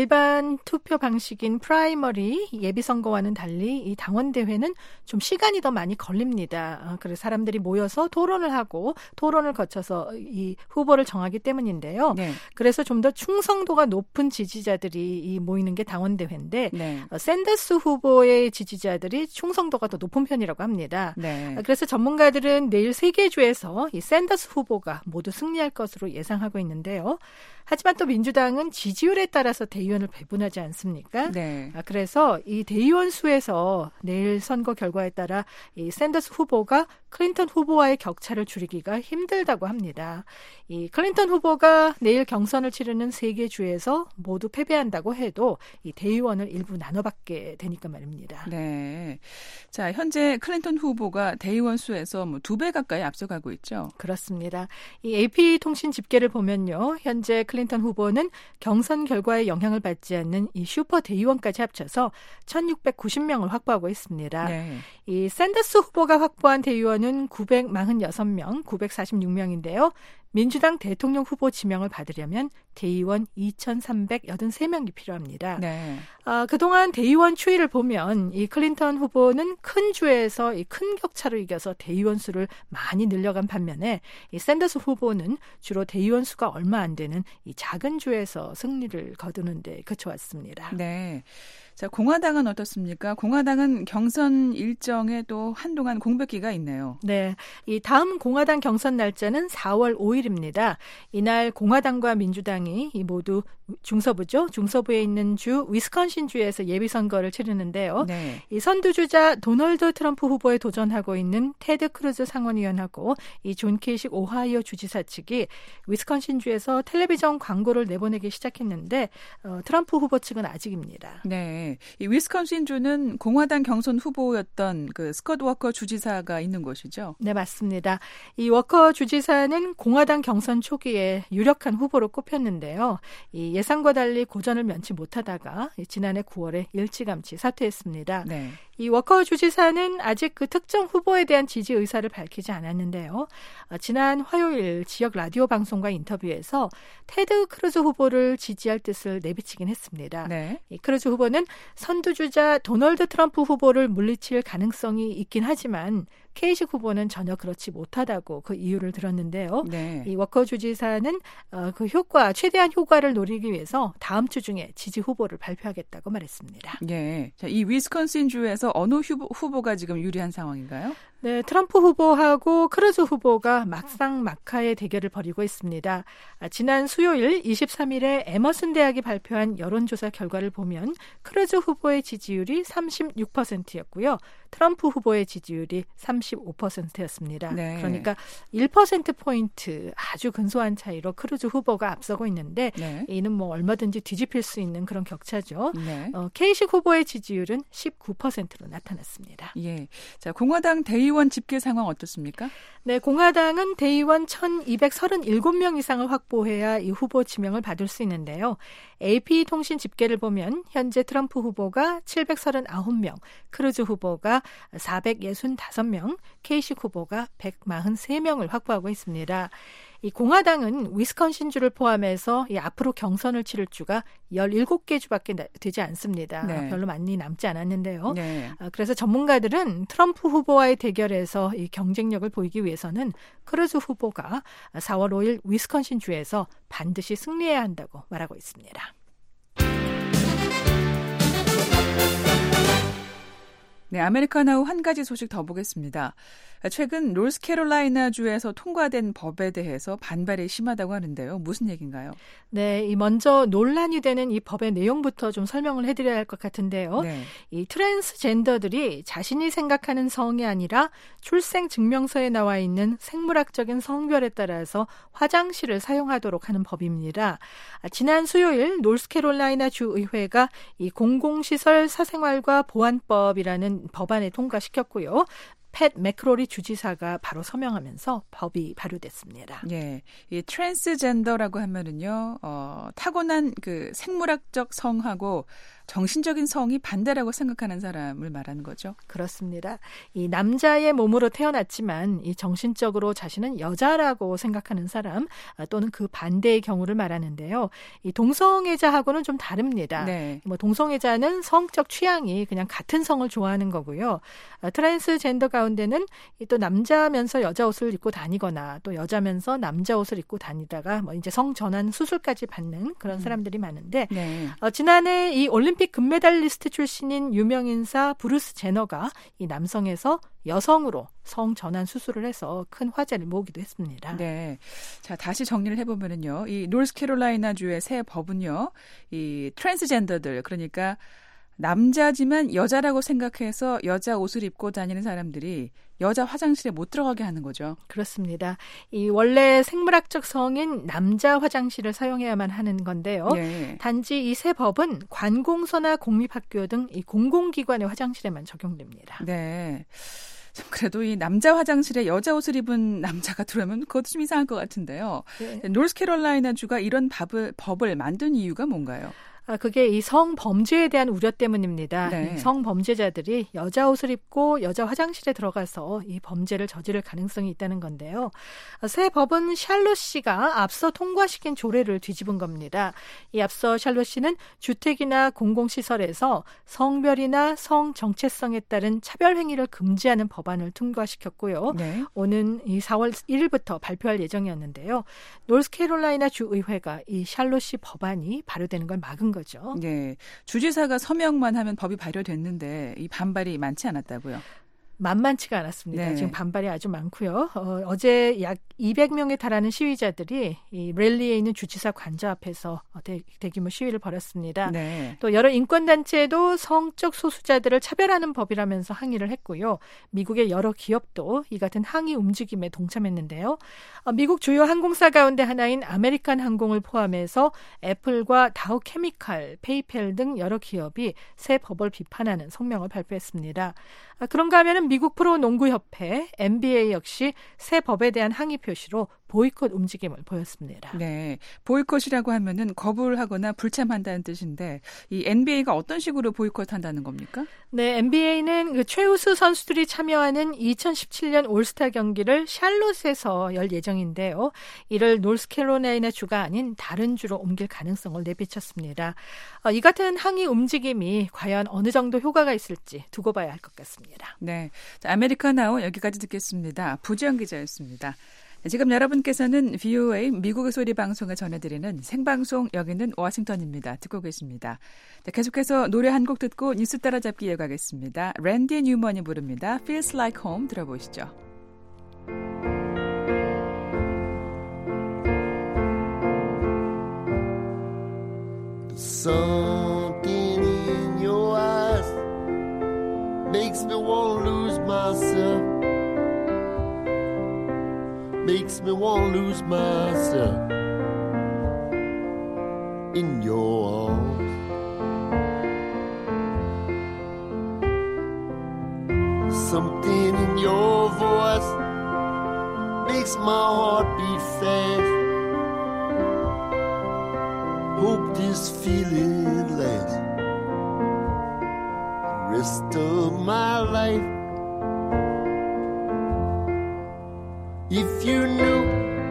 일반 투표 방식인 프라이머리 예비선거와는 달리 이 당원대회는 좀 시간이 더 많이 걸립니다. 그래서 사람들이 모여서 토론을 하고 토론을 거쳐서 이 후보를 정하기 때문인데요. 네. 그래서 좀 더 충성도가 높은 지지자들이 이 모이는 게 당원대회인데 네. 샌더스 후보의 지지자들이 충성도가 더 높은 편이라고 합니다. 네. 그래서 전문가들은 내일 세 개 주에서 이 샌더스 후보가 모두 승리할 것으로 예상하고 있는데요. 하지만 또 민주당은 지지율에 따라서 대의원을 배분하지 않습니까? 네. 아, 그래서 이 대의원 수에서 내일 선거 결과에 따라 이 샌더스 후보가 클린턴 후보와의 격차를 줄이기가 힘들다고 합니다. 이 클린턴 후보가 내일 경선을 치르는 세 개 주에서 모두 패배한다고 해도 이 대의원을 일부 나눠받게 되니까 말입니다. 네. 자, 현재 클린턴 후보가 대의원 수에서 뭐 두 배 가까이 앞서가고 있죠. 그렇습니다. 이 에이피 통신 집계를 보면요. 현재 클린턴 후보는 경선 결과에 영향을 받지 않는 이 슈퍼 대의원까지 합쳐서 천육백구십 명을 확보하고 있습니다. 네. 이 샌더스 후보가 확보한 대의원은 구백사십육 명, 구백사십육 명인데요. 민주당 대통령 후보 지명을 받으려면 대의원 이천삼백팔십삼 명이 필요합니다. 네. 아, 그동안 대의원 추이를 보면 이 클린턴 후보는 큰 주에서 이 큰 격차로 이겨서 대의원 수를 많이 늘려간 반면에 이 샌더스 후보는 주로 대의원 수가 얼마 안 되는 이 작은 주에서 승리를 거두는 데 그쳐왔습니다. 네. 자, 공화당은 어떻습니까? 공화당은 경선 일정에 또 한동안 공백기가 있네요. 네. 이 다음 공화당 경선 날짜는 사월 오일입니다. 이날 공화당과 민주당이 이 모두 중서부죠. 중서부에 있는 주 위스콘신주에서 예비선거를 치르는데요. 네. 이 선두주자 도널드 트럼프 후보에 도전하고 있는 테드 크루즈 상원의원하고 이 존 케이식 오하이오 주지사 측이 위스콘신주에서 텔레비전 광고를 내보내기 시작했는데 어, 트럼프 후보 측은 아직입니다. 네. 이 위스콘신주는 공화당 경선 후보였던 그 스콧 워커 주지사가 있는 곳이죠. 네, 맞습니다. 이 워커 주지사는 공화당 경선 초기에 유력한 후보로 꼽혔는데요. 이 예상과 달리 고전을 면치 못하다가 지난해 구월에 일찌감치 사퇴했습니다. 네. 이 워커 주지사는 아직 그 특정 후보에 대한 지지 의사를 밝히지 않았는데요. 어, 지난 화요일 지역 라디오 방송과 인터뷰에서 테드 크루즈 후보를 지지할 뜻을 내비치긴 했습니다. 네. 이 크루즈 후보는 선두주자 도널드 트럼프 후보를 물리칠 가능성이 있긴 하지만 케이식 후보는 전혀 그렇지 못하다고 그 이유를 들었는데요. 네. 이 워커 주지사는 어, 그 효과, 최대한 효과를 노리기 위해서 다음 주 중에 지지 후보를 발표하겠다고 말했습니다. 예. 자, 이 위스콘신 주에서 어느 후보, 후보가 지금 유리한 상황인가요? 네, 트럼프 후보하고 크루즈 후보가 막상막하의 대결을 벌이고 있습니다. 아, 지난 수요일 이십삼 일에 에머슨 대학이 발표한 여론조사 결과를 보면 크루즈 후보의 지지율이 삼십육 퍼센트였고요. 트럼프 후보의 지지율이 삼십오 퍼센트였습니다. 네. 그러니까 일 퍼센트포인트 아주 근소한 차이로 크루즈 후보가 앞서고 있는데 네. 이는 뭐 얼마든지 뒤집힐 수 있는 그런 격차죠. 네. 어, 케이식 후보의 지지율은 십구 퍼센트로 나타났습니다. 예. 자, 공화당 대의원 집계 상황 어떻습니까? 네, 공화당은 대의원 천이백삼십칠 명 이상을 확보해야 이 후보 지명을 받을 수 있는데요. 에이피통신 집계를 보면 현재 트럼프 후보가 칠백삼십구 명, 크루즈 후보가 사백육십오 명, 케이식 후보가 백사십삼 명을 확보하고 있습니다. 이 공화당은 위스콘신주를 포함해서 이 앞으로 경선을 치를 주가 열일곱 개 주밖에 나, 되지 않습니다. 네. 별로 많이 남지 않았는데요. 네. 아, 그래서 전문가들은 트럼프 후보와의 대결에서 이 경쟁력을 보이기 위해서는 크루즈 후보가 사월 오일 위스콘신주에서 반드시 승리해야 한다고 말하고 있습니다. 네, 아메리카노 한 가지 소식 더 보겠습니다. 최근 노스캐롤라이나 주에서 통과된 법에 대해서 반발이 심하다고 하는데요. 무슨 얘기인가요? 네, 이 먼저 논란이 되는 이 법의 내용부터 좀 설명을 해드려야 할 것 같은데요. 네. 이 트랜스젠더들이 자신이 생각하는 성이 아니라 출생 증명서에 나와 있는 생물학적인 성별에 따라서 화장실을 사용하도록 하는 법입니다. 지난 수요일 노스캐롤라이나 주 의회가 이 공공시설 사생활과 보안법이라는 법안을 통과시켰고요. 팻 맥크로리 주지사가 바로 서명하면서 법이 발효됐습니다. 예, 이 트랜스젠더라고 하면은요, 어, 타고난 그 생물학적 성하고 정신적인 성이 반대라고 생각하는 사람을 말하는 거죠. 그렇습니다. 이 남자의 몸으로 태어났지만 이 정신적으로 자신은 여자라고 생각하는 사람 또는 그 반대의 경우를 말하는데요. 이 동성애자하고는 좀 다릅니다. 네. 뭐 동성애자는 성적 취향이 그냥 같은 성을 좋아하는 거고요. 트랜스젠더 가운데는 또 남자면서 여자 옷을 입고 다니거나 또 여자면서 남자 옷을 입고 다니다가 뭐 이제 성 전환 수술까지 받는 그런 사람들이 많은데 네. 어, 지난해 이 올림픽 올림픽 금메달리스트 출신인 유명인사 브루스 제너가 이 남성에서 여성으로 성 전환 수술을 해서 큰 화제를 모으기도 했습니다. 네. 자, 다시 정리를 해보면은요, 이 노스캐롤라이나 주의 새 법은요, 이 트랜스젠더들, 그러니까 남자지만 여자라고 생각해서 여자 옷을 입고 다니는 사람들이 여자 화장실에 못 들어가게 하는 거죠. 그렇습니다. 이 원래 생물학적 성인 남자 화장실을 사용해야만 하는 건데요. 네. 단지 이 새 법은 관공서나 공립학교 등 이 공공기관의 화장실에만 적용됩니다. 네. 참 그래도 이 남자 화장실에 여자 옷을 입은 남자가 들어오면 그것도 좀 이상할 것 같은데요. 네. 노스캐롤라이나 주가 이런 법을, 법을 만든 이유가 뭔가요? 아, 그게 이 성범죄에 대한 우려 때문입니다. 네. 성범죄자들이 여자 옷을 입고 여자 화장실에 들어가서 이 범죄를 저지를 가능성이 있다는 건데요. 새 법은 샬롯 씨가 앞서 통과시킨 조례를 뒤집은 겁니다. 이 앞서 샬롯 씨는 주택이나 공공시설에서 성별이나 성 정체성에 따른 차별 행위를 금지하는 법안을 통과시켰고요. 네. 오는 이 사월 일일부터 발표할 예정이었는데요. 노스캐롤라이나 주 의회가 이 샬롯 씨 법안이 발효되는 걸 막은 거죠. 네, 주지사가 서명만 하면 법이 발효됐는데 이 반발이 많지 않았다고요? 만만치가 않았습니다. 네. 지금 반발이 아주 많고요. 어, 어제 약 이백 명에 달하는 시위자들이 이 랠리에 있는 주지사 관저 앞에서 대, 대규모 시위를 벌였습니다. 네. 또 여러 인권단체도 성적 소수자들을 차별하는 법이라면서 항의를 했고요. 미국의 여러 기업도 이 같은 항의 움직임에 동참했는데요. 어, 미국 주요 항공사 가운데 하나인 아메리칸 항공을 포함해서 애플과 다우케미칼, 페이펠 등 여러 기업이 새 법을 비판하는 성명을 발표했습니다. 아, 그런가 하면 미국 프로농구협회, 엔비에이 역시 새 법에 대한 항의 표시로 보이콧 움직임을 보였습니다. 네, 보이콧이라고 하면은 거부를 하거나 불참한다는 뜻인데 이 엔비에이가 어떤 식으로 보이콧한다는 겁니까? 네, 엔비에이는 그 최우수 선수들이 참여하는 이천십칠 년 올스타 경기를 샬롯에서 열 예정인데요. 이를 노스캐롤라이나 주가 아닌 다른 주로 옮길 가능성을 내비쳤습니다. 어, 이 같은 항의 움직임이 과연 어느 정도 효과가 있을지 두고 봐야 할 것 같습니다. 네, 자, 아메리카나우 여기까지 듣겠습니다. 부지영 기자였습니다. 지금 여러분께서는 브이오에이 미국의 소리 방송을 전해드리는 생방송 여기는 워싱턴입니다. 듣고 계십니다. 네, 계속해서 노래 한 곡 듣고 뉴스 따라잡기 이어가겠습니다. 랜디 뉴먼이 부릅니다. Feels Like Home 들어보시죠. Something in your eyes makes me want to lose myself. Makes me want to lose myself in your arms. Something in your voice makes my heart beat fast. Hope this feeling lasts the rest of my life. If you knew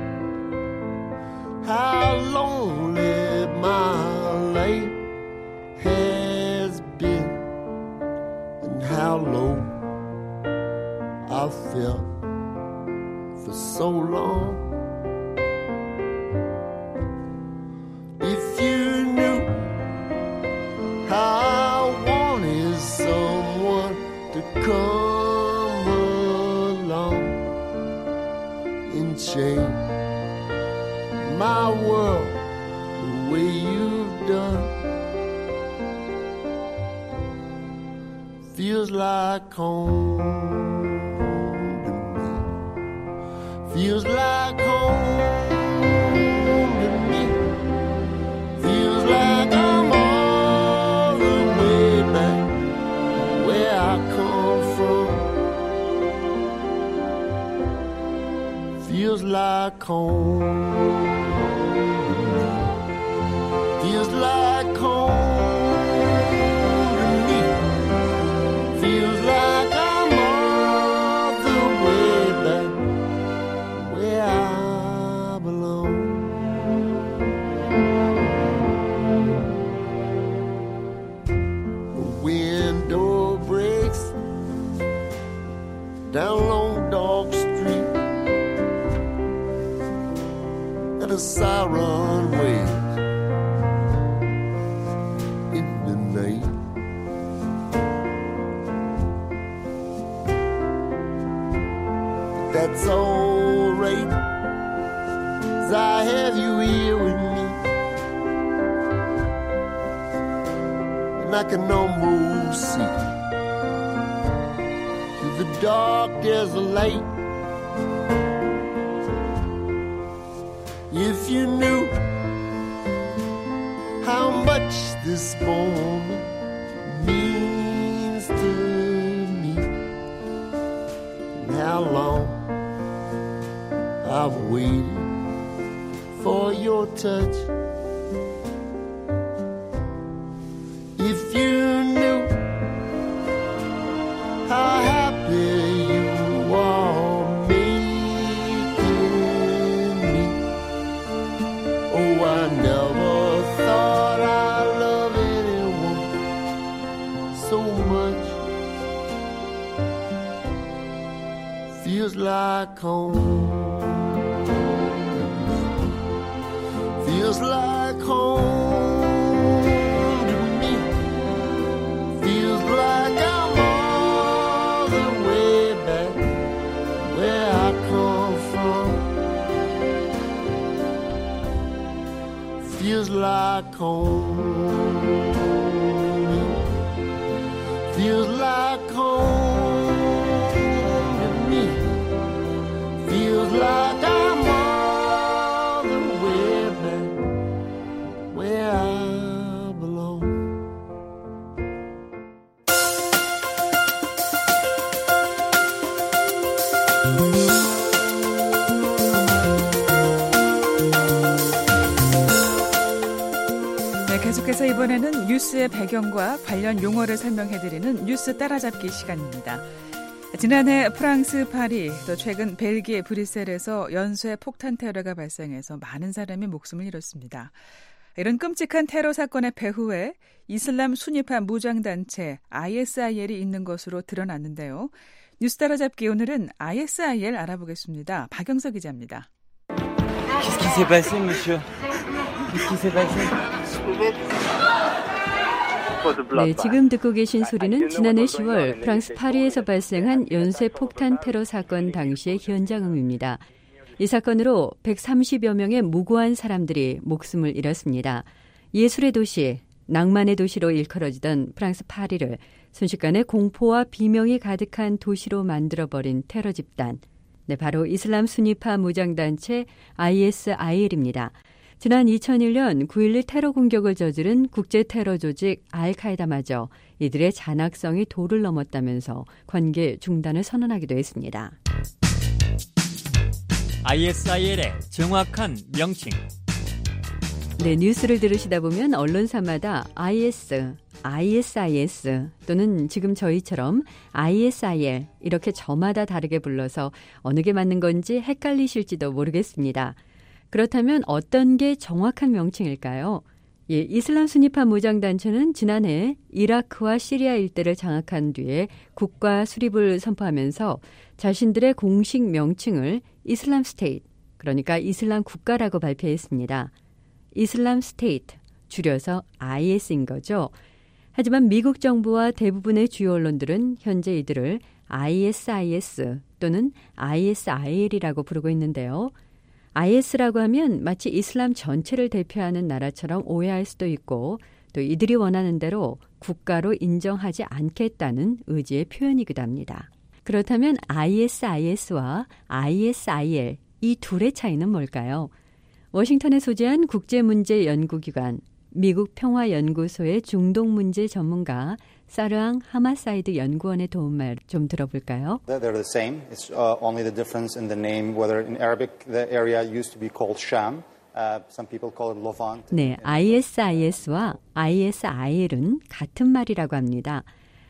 how lonely my life has been and how low I felt for so long. If you knew how I wanted someone to come along and change my world the way you've done. Feels like home to me. Feels like home to me. Feels like I'm all the way back where I come from. Feels like home to me. Feels like home. Down long dark street, and a siren waves in the night. But that's alright, 'cause I have you here with me, and I can almost see the dark, there's a light. If you knew how much this moment means to me, and how long I've waited for your touch. If you knew how happy you are making me. Oh, I never thought I'd love anyone so much. Feels like home. Feels like home to me. Feels like I'm all the way back where I come from. Feels like home. Feels like home to me. Feels like I'm all the way back where I belong. 계속해서 이번에는 뉴스의 배경과 관련 용어를 설명해드리는 뉴스 따라잡기 시간입니다. 지난해 프랑스 파리, 또 최근 벨기에 브뤼셀에서 연쇄 폭탄 테러가 발생해서 많은 사람이 목숨을 잃었습니다. 이런 끔찍한 테러 사건의 배후에 이슬람 순위파 무장단체 아이에스아이엘이 있는 것으로 드러났는데요. 뉴스 따라잡기 오늘은 아이에스아이엘 알아보겠습니다. 박영석 기자입니다. Qu'est-ce qui s'est passé, monsieur? Qu'est-ce qui s'est passé? 네, 지금 듣고 계신 소리는 지난해 시월 프랑스 파리에서 발생한 연쇄 폭탄 테러 사건 당시의 현장음입니다. 이 사건으로 백삼십여 명의 무고한 사람들이 목숨을 잃었습니다. 예술의 도시, 낭만의 도시로 일컬어지던 프랑스 파리를 순식간에 공포와 비명이 가득한 도시로 만들어버린 테러 집단. 네, 바로 이슬람 순위파 무장단체 아이에스아이엘입니다. 지난 이천일 년 구일일 테러 공격을 저지른 국제 테러 조직 알카에다마저 이들의 잔악성이 도를 넘었다면서 관계 중단을 선언하기도 했습니다. 아이에스아이엘의 정확한 명칭. 네, 뉴스를 들으시다 보면 언론사마다 아이에스, 아이에스아이에스 또는 지금 저희처럼 아이에스아이엘 이렇게 저마다 다르게 불러서 어느 게 맞는 건지 헷갈리실지도 모르겠습니다. 그렇다면 어떤 게 정확한 명칭일까요? 예, 이슬람 순위파 무장단체는 지난해 이라크와 시리아 일대를 장악한 뒤에 국가 수립을 선포하면서 자신들의 공식 명칭을 이슬람 스테이트, 그러니까 이슬람 국가라고 발표했습니다. 이슬람 스테이트, 줄여서 아이에스인 거죠. 하지만 미국 정부와 대부분의 주요 언론들은 현재 이들을 아이에스아이에스 또는 아이에스아이엘이라고 부르고 있는데요. 아이에스라고 하면 마치 이슬람 전체를 대표하는 나라처럼 오해할 수도 있고 또 이들이 원하는 대로 국가로 인정하지 않겠다는 의지의 표현이기도 합니다. 그렇다면 아이에스아이에스와 아이에스아이엘 이 둘의 차이는 뭘까요? 워싱턴에 소재한 국제문제연구기관 미국 평화연구소의 중동문제 전문가 사르앙 하마사이드 연구원의 도움말 좀 들어볼까요? They're the same. It's uh, only the difference in the name. Whether in Arabic the area used to be called Sham, uh, some people call it Levant. 네, 아이에스아이에스와 아이에스아이엘은 같은 말이라고 합니다.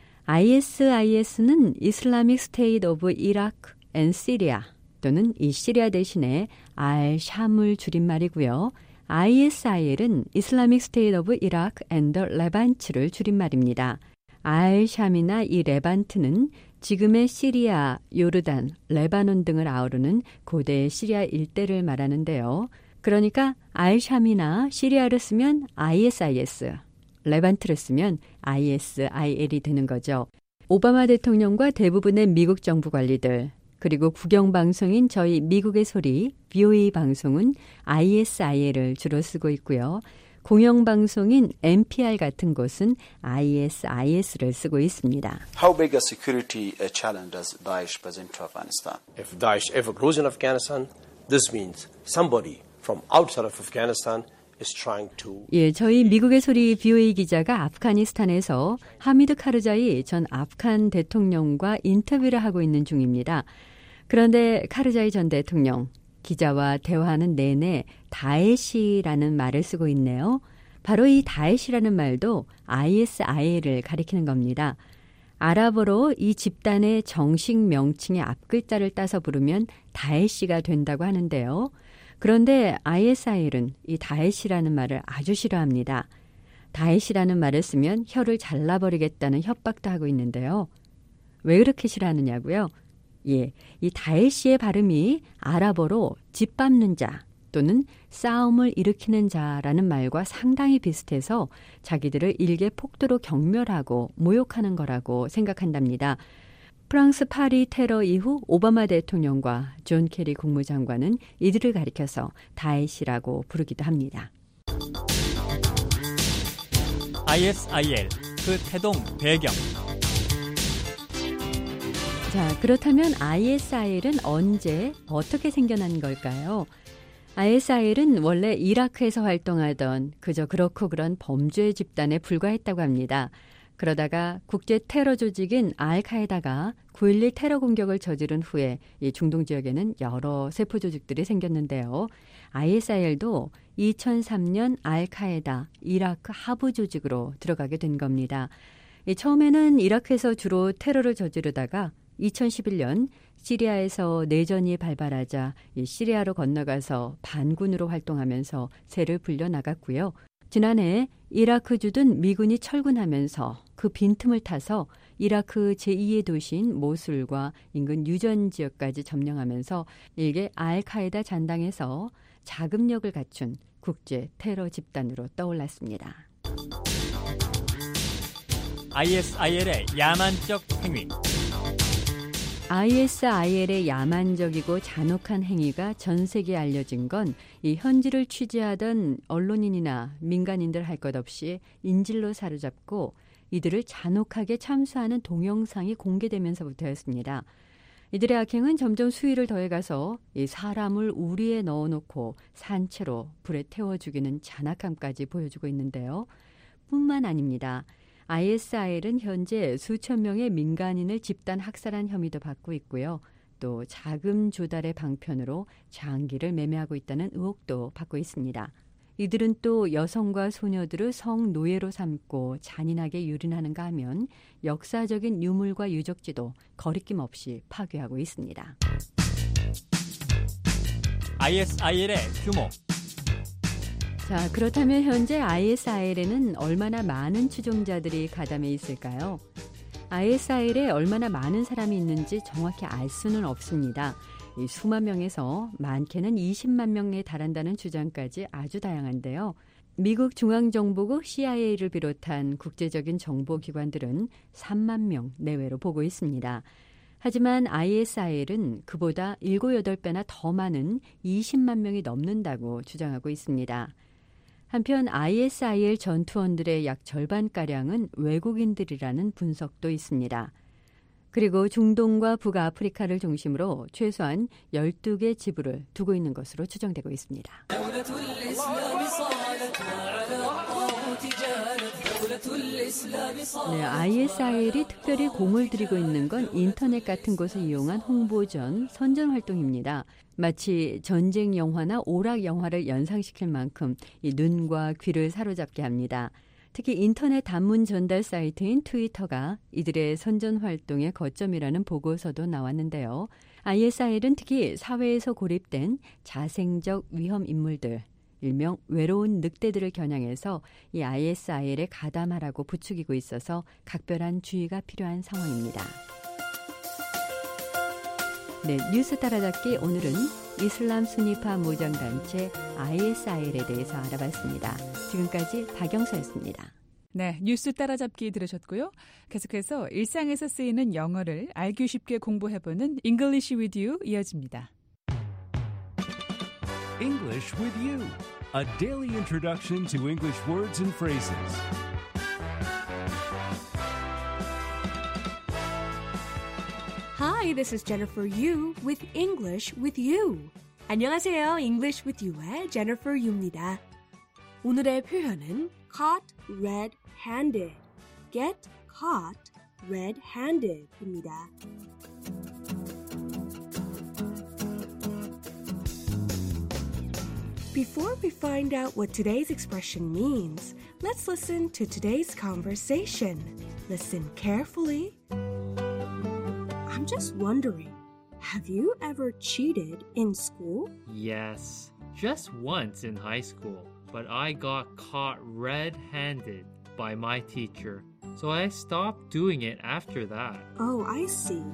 아이에스아이에스는 Islamic State of Iraq and Syria 또는 이 시리아 대신에 알-샴을 줄임말이고요. 아이에스아이엘은 Islamic State of Iraq and the Levant를 줄임말입니다. 알-샴이나 이 레반트는 지금의 시리아, 요르단, 레바논 등을 아우르는 고대 시리아 일대를 말하는데요. 그러니까 알-샴이나 시리아를 쓰면 아이에스아이에스, 레반트를 쓰면 아이에스아이엘이 되는 거죠. 오바마 대통령과 대부분의 미국 정부 관리들, 그리고 국영방송인 저희 미국의 소리, 브이오에이 방송은 아이에스아이엘을 주로 쓰고 있고요. 공영방송인 엔피알 같은 곳은 아이에스아이에스를 쓰고 있습니다. How big a security challenge does Daesh present to Afghanistan? If Daesh ever grows in Afghanistan, this means somebody from outside of Afghanistan is trying to. 예, 저희 미국의 소리 브이오에이 기자가 아프가니스탄에서 하미드 카르자이 전 아프간 대통령과 인터뷰를 하고 있는 중입니다. 그런데 카르자이 전 대통령, 기자와 대화하는 내내 다에시라는 말을 쓰고 있네요. 바로 이 다에시라는 말도 아이에스아이엘을 가리키는 겁니다. 아랍어로 이 집단의 정식 명칭의 앞글자를 따서 부르면 다에시가 된다고 하는데요. 그런데 아이에스아이엘은 이 다에시라는 말을 아주 싫어합니다. 다에시라는 말을 쓰면 혀를 잘라버리겠다는 협박도 하고 있는데요. 왜 그렇게 싫어하느냐고요? 예, 이 다에시의 발음이 아랍어로 짓밟는 자 또는 싸움을 일으키는 자라는 말과 상당히 비슷해서 자기들을 일개 폭도로 경멸하고 모욕하는 거라고 생각한답니다. 프랑스 파리 테러 이후 오바마 대통령과 존 케리 국무장관은 이들을 가리켜서 다에시라고 부르기도 합니다. 아이에스아이엘, 그 태동 배경. 자, 그렇다면 아이에스아이엘은 언제 어떻게 생겨난 걸까요? 아이에스아이엘은 원래 이라크에서 활동하던 그저 그렇고 그런 범죄 집단에 불과했다고 합니다. 그러다가 국제 테러 조직인 알카에다가 구일일 테러 공격을 저지른 후에 이 중동 지역에는 여러 세포 조직들이 생겼는데요. 아이에스아이엘도 이천삼 년 알카에다 이라크 하부 조직으로 들어가게 된 겁니다. 이 처음에는 이라크에서 주로 테러를 저지르다가 이천십일 년 시리아에서 내전이 발발하자 이 시리아로 건너가서 반군으로 활동하면서 세를 불려나갔고요. 지난해 이라크 주둔 미군이 철군하면서 그 빈틈을 타서 이라크 제이의 도시인 모술과 인근 유전 지역까지 점령하면서 일개 알카에다 잔당에서 자금력을 갖춘 국제 테러 집단으로 떠올랐습니다. 아이에스아이엘의 야만적 행위. 아이에스아이엘의 야만적이고 잔혹한 행위가 전 세계에 알려진 건 이 현지를 취재하던 언론인이나 민간인들 할 것 없이 인질로 사로잡고 이들을 잔혹하게 참수하는 동영상이 공개되면서부터였습니다. 이들의 악행은 점점 수위를 더해가서 이 사람을 우리에 넣어놓고 산채로 불에 태워 죽이는 잔악함까지 보여주고 있는데요. 뿐만 아닙니다. 아이에스아이엘은 현재 수천 명의 민간인을 집단 학살한 혐의도 받고 있고요. 또 자금 조달의 방편으로 장기를 매매하고 있다는 의혹도 받고 있습니다. 이들은 또 여성과 소녀들을 성노예로 삼고 잔인하게 유린하는가 하면 역사적인 유물과 유적지도 거리낌 없이 파괴하고 있습니다. 아이에스아이엘의 규모. 자, 그렇다면 현재 아이에스아이엘에는 얼마나 많은 추종자들이 가담해 있을까요? 아이에스아이엘에 얼마나 많은 사람이 있는지 정확히 알 수는 없습니다. 이 수만 명에서 많게는 이십만 명에 달한다는 주장까지 아주 다양한데요. 미국 중앙정보국 씨아이에이를 비롯한 국제적인 정보기관들은 삼만 명 내외로 보고 있습니다. 하지만 아이에스아이엘은 그보다 일곱, 여덟 배나 더 많은 이십만 명이 넘는다고 주장하고 있습니다. 한편 아이에스아이엘 전투원들의 약 절반가량은 외국인들이라는 분석도 있습니다. 그리고 중동과 북아프리카를 중심으로 최소한 열두 개 지부를 두고 있는 것으로 추정되고 있습니다. 네, 아이에스아이엘이 특별히 공을 들이고 있는 건 인터넷 같은 곳을 이용한 홍보전, 선전 활동입니다. 마치 전쟁 영화나 오락 영화를 연상시킬 만큼 이 눈과 귀를 사로잡게 합니다. 특히 인터넷 단문 전달 사이트인 트위터가 이들의 선전 활동의 거점이라는 보고서도 나왔는데요. 아이에스아이엘은 특히 사회에서 고립된 자생적 위험 인물들, 일명 외로운 늑대들을 겨냥해서 이 아이에스아이엘에 가담하라고 부추기고 있어서 각별한 주의가 필요한 상황입니다. 네, 뉴스 따라잡기 오늘은 이슬람 순위파 무장단체 아이에스아이엘에 대해서 알아봤습니다. 지금까지 박영서였습니다. 네, 뉴스 따라잡기 들으셨고요. 계속해서 일상에서 쓰이는 영어를 알기 쉽게 공부해보는 English with You 이어집니다. English with You, a daily introduction to English words and phrases. Hi, this is Jennifer Yu with English with You. 안녕하세요. English with You의 Jennifer Yu입니다. 오늘의 표현은 caught red-handed, get caught red-handed입니다. Before we find out what today's expression means, let's listen to today's conversation. Listen carefully. I'm just wondering, have you ever cheated in school? Yes, just once in high school, but I got caught red-handed by my teacher, so I stopped doing it after that. Oh, I see.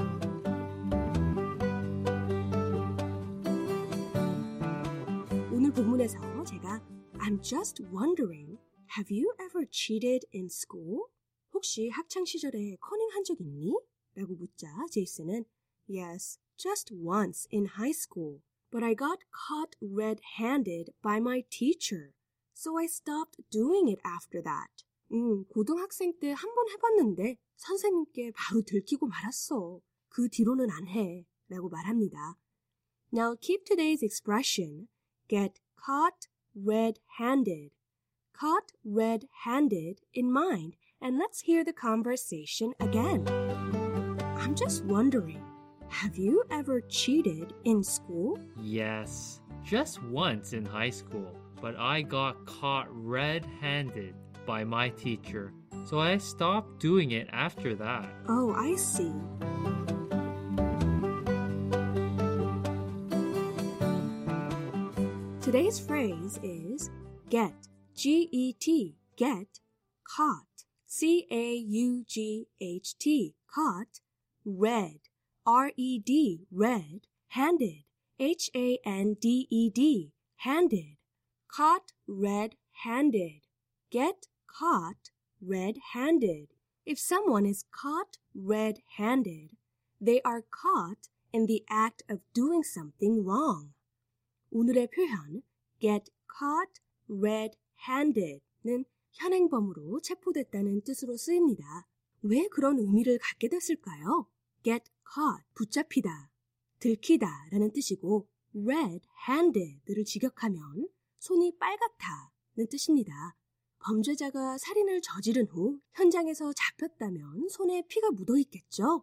오늘 본문에서 제가 I'm just wondering, have you ever cheated in school? 혹시 학창 시절에 커닝한 적 있니? 라고 묻자 제이슨은 Yes, just once in high school, but I got caught red-handed by my teacher, so I stopped doing it after that. 음, 고등학생 때 한 번 해봤는데 선생님께 바로 들키고 말았어. 그 뒤로는 안 해. 라고 말합니다. Now keep today's expression, get caught red-handed. caught red-handed in mind, and let's hear the conversation again. I'm just wondering, have you ever cheated in school? Yes, just once in high school, but I got caught red-handed by my teacher, so I stopped doing it after that. Oh, I see. Today's phrase is get, G E T, get, caught, C A U G H T, caught, red, R E D, red, handed, H A N D E D, handed, caught red-handed, get caught red-handed. If someone is caught red-handed, they are caught in the act of doing something wrong. 오늘의 표현 get caught red-handed는 현행범으로 체포됐다는 뜻으로 쓰입니다. 왜 그런 의미를 갖게 됐을까요? get caught, 붙잡히다, 들키다 라는 뜻이고 red-handed를 직역하면 손이 빨갛다는 뜻입니다. 범죄자가 살인을 저지른 후 현장에서 잡혔다면 손에 피가 묻어 있겠죠?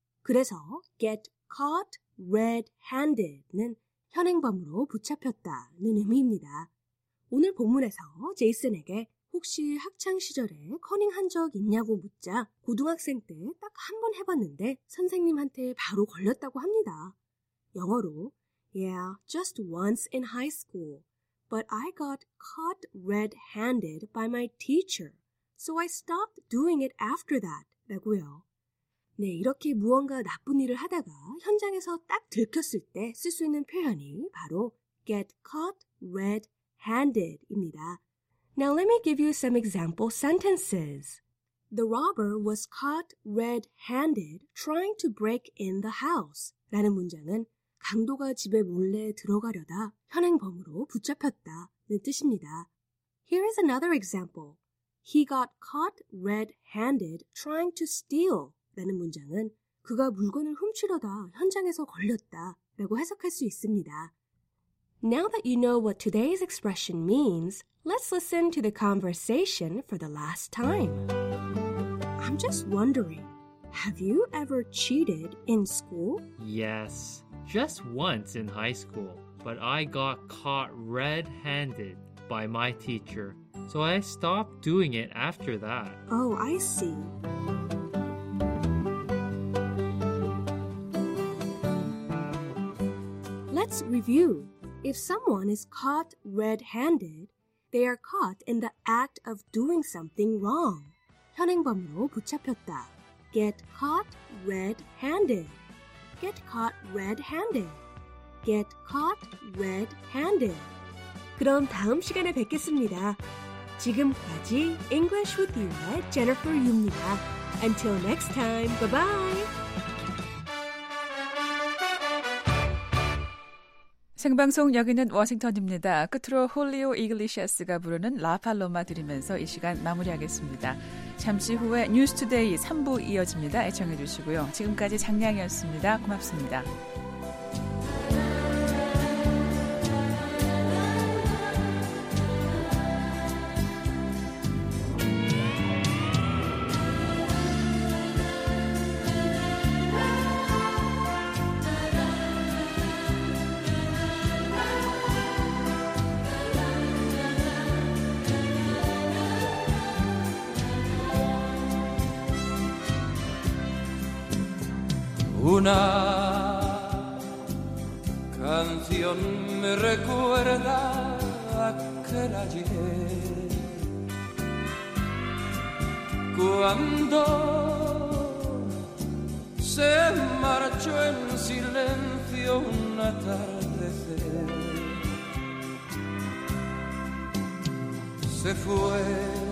그래서 get caught red-handed는 현행범으로 붙잡혔다는 의미입니다. 오늘 본문에서 제이슨에게 혹시 학창시절에 커닝한 적 있냐고 묻자 고등학생 때 딱 한 번 해봤는데 선생님한테 바로 걸렸다고 합니다. 영어로 Yeah, just once in high school, but I got caught red-handed by my teacher, so I stopped doing it after that 라고요. 네, 이렇게 무언가 나쁜 일을 하다가 현장에서 딱 들켰을 때 쓸 수 있는 표현이 바로 get caught red-handed입니다. Now let me give you some example sentences. The robber was caught red-handed trying to break in the house 라는 문장은 강도가 집에 몰래 들어가려다 현행범으로 붙잡혔다는 뜻입니다. Here is another example. He got caught red-handed trying to steal 라는 문장은 그가 물건을 훔치려다 현장에서 걸렸다 라고 해석할 수 있습니다. Now that you know what today's expression means, let's listen to the conversation for the last time. I'm just wondering, have you ever cheated in school? Yes, just once in high school, but I got caught red-handed by my teacher, so I stopped doing it after that. Oh, I see. Let's review. If someone is caught red-handed, they are caught in the act of doing something wrong. 현행범으로 붙잡혔다. Get caught red-handed. Get caught red-handed. Get caught red-handed. 그럼 다음 시간에 뵙겠습니다. 지금까지 English with You의 Jennifer Yu입니다. Until next time, bye-bye. 생방송 여기는 워싱턴입니다. 끝으로 홀리오 이글리시아스가 부르는 라팔로마 들으면서 이 시간 마무리하겠습니다. 잠시 후에 뉴스투데이 삼 부 이어집니다. 애청해 주시고요. 지금까지 장량이었습니다. 고맙습니다. Una canción me recuerda aquel ayer cuando se marchó en silencio un atardecer. Se fue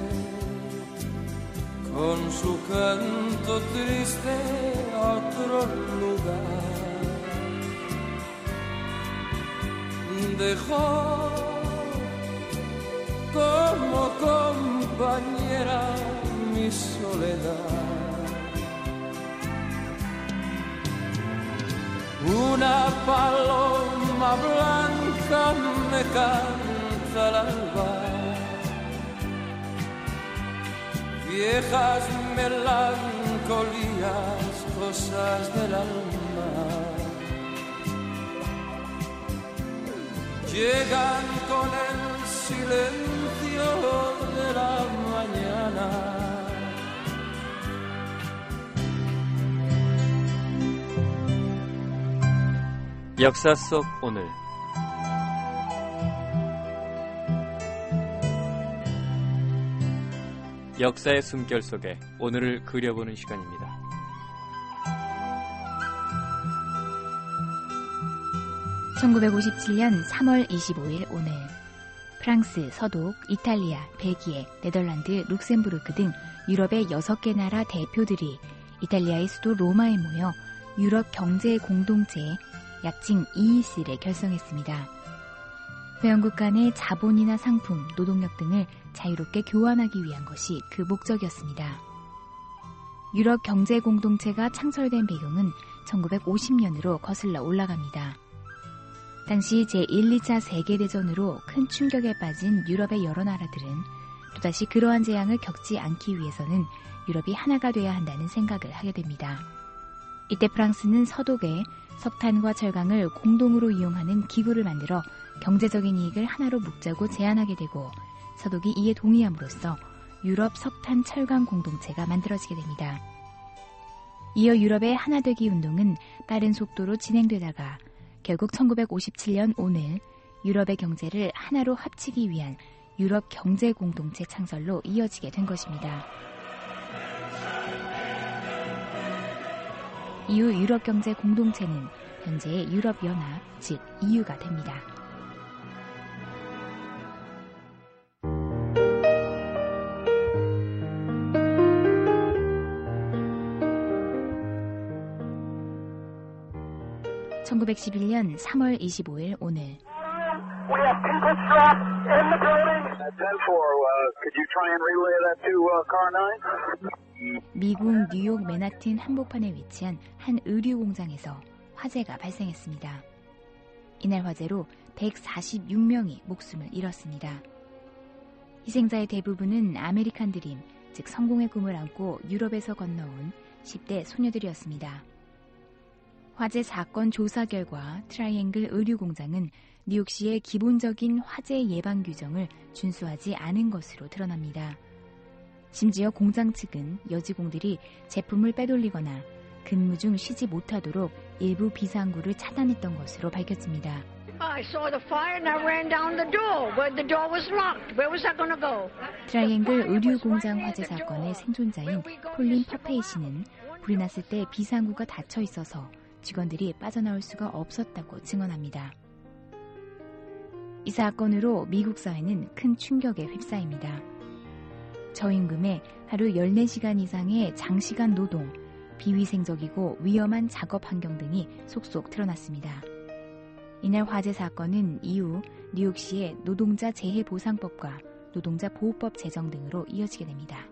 con su canto triste a otro lugar. Dejó como compañera mi soledad. Una paloma blanca me canta al alba viejas melancolías, cosas del alma, llegan con el silencio de la mañana. 역사 속 오늘 역사의 숨결 속에 오늘을 그려보는 시간입니다. 천구백오십칠년 삼월 이십오일 오늘 프랑스, 서독, 이탈리아, 벨기에, 네덜란드, 룩셈부르크 등 유럽의 여섯 개 나라 대표들이 이탈리아의 수도 로마에 모여 유럽 경제 공동체 약칭 이이씨를 결성했습니다. 회원국 간의 자본이나 상품, 노동력 등을 자유롭게 교환하기 위한 것이 그 목적이었습니다. 유럽 경제 공동체가 창설된 배경은 천구백오십년으로 거슬러 올라갑니다. 당시 제일, 이차 세계대전으로 큰 충격에 빠진 유럽의 여러 나라들은 또다시 그러한 재앙을 겪지 않기 위해서는 유럽이 하나가 돼야 한다는 생각을 하게 됩니다. 이때 프랑스는 서독에 석탄과 철강을 공동으로 이용하는 기구를 만들어 경제적인 이익을 하나로 묶자고 제안하게 되고 서독이 이에 동의함으로써 유럽 석탄 철강 공동체가 만들어지게 됩니다. 이어 유럽의 하나되기 운동은 빠른 속도로 진행되다가 결국 천구백오십칠년 오늘 유럽의 경제를 하나로 합치기 위한 유럽 경제 공동체 창설로 이어지게 된 것입니다. 이후 유럽 경제 공동체는 현재의 유럽 연합, 즉 이유가 됩니다. 천구백십일년 삼월 이십오일 오늘 We have people trapped in the building. ten four, uh, could you try and relay that to uh, car nine? 미국 뉴욕 맨하튼 한복판에 위치한 한 의류 공장에서 화재가 발생했습니다. 이날 화재로 백사십육명이 목숨을 잃었습니다. 희생자의 대부분은 아메리칸 드림, 즉 성공의 꿈을 안고 유럽에서 건너온 십대 소녀들이었습니다. 화재 사건 조사 결과 트라이앵글 의류 공장은 뉴욕시의 기본적인 화재 예방 규정을 준수하지 않은 것으로 드러납니다. 심지어 공장 측은 여직원들이 제품을 빼돌리거나 근무 중 쉬지 못하도록 일부 비상구를 차단했던 것으로 밝혀집니다. I saw the fire and I ran down the door. But the door was locked. Where was I going to go? 트라이앵글 의류 공장 화재 사건의 생존자인 콜린 파페이 씨는 불이 났을 때 비상구가 닫혀 있어서 직원들이 빠져나올 수가 없었다고 증언합니다. 이 사건으로 미국 사회는 큰 충격에 휩싸입니다. 저임금에 하루 열네 시간 이상의 장시간 노동, 비위생적이고 위험한 작업 환경 등이 속속 드러났습니다. 이날 화재 사건은 이후 뉴욕시의 노동자 재해보상법과 노동자 보호법 제정 등으로 이어지게 됩니다.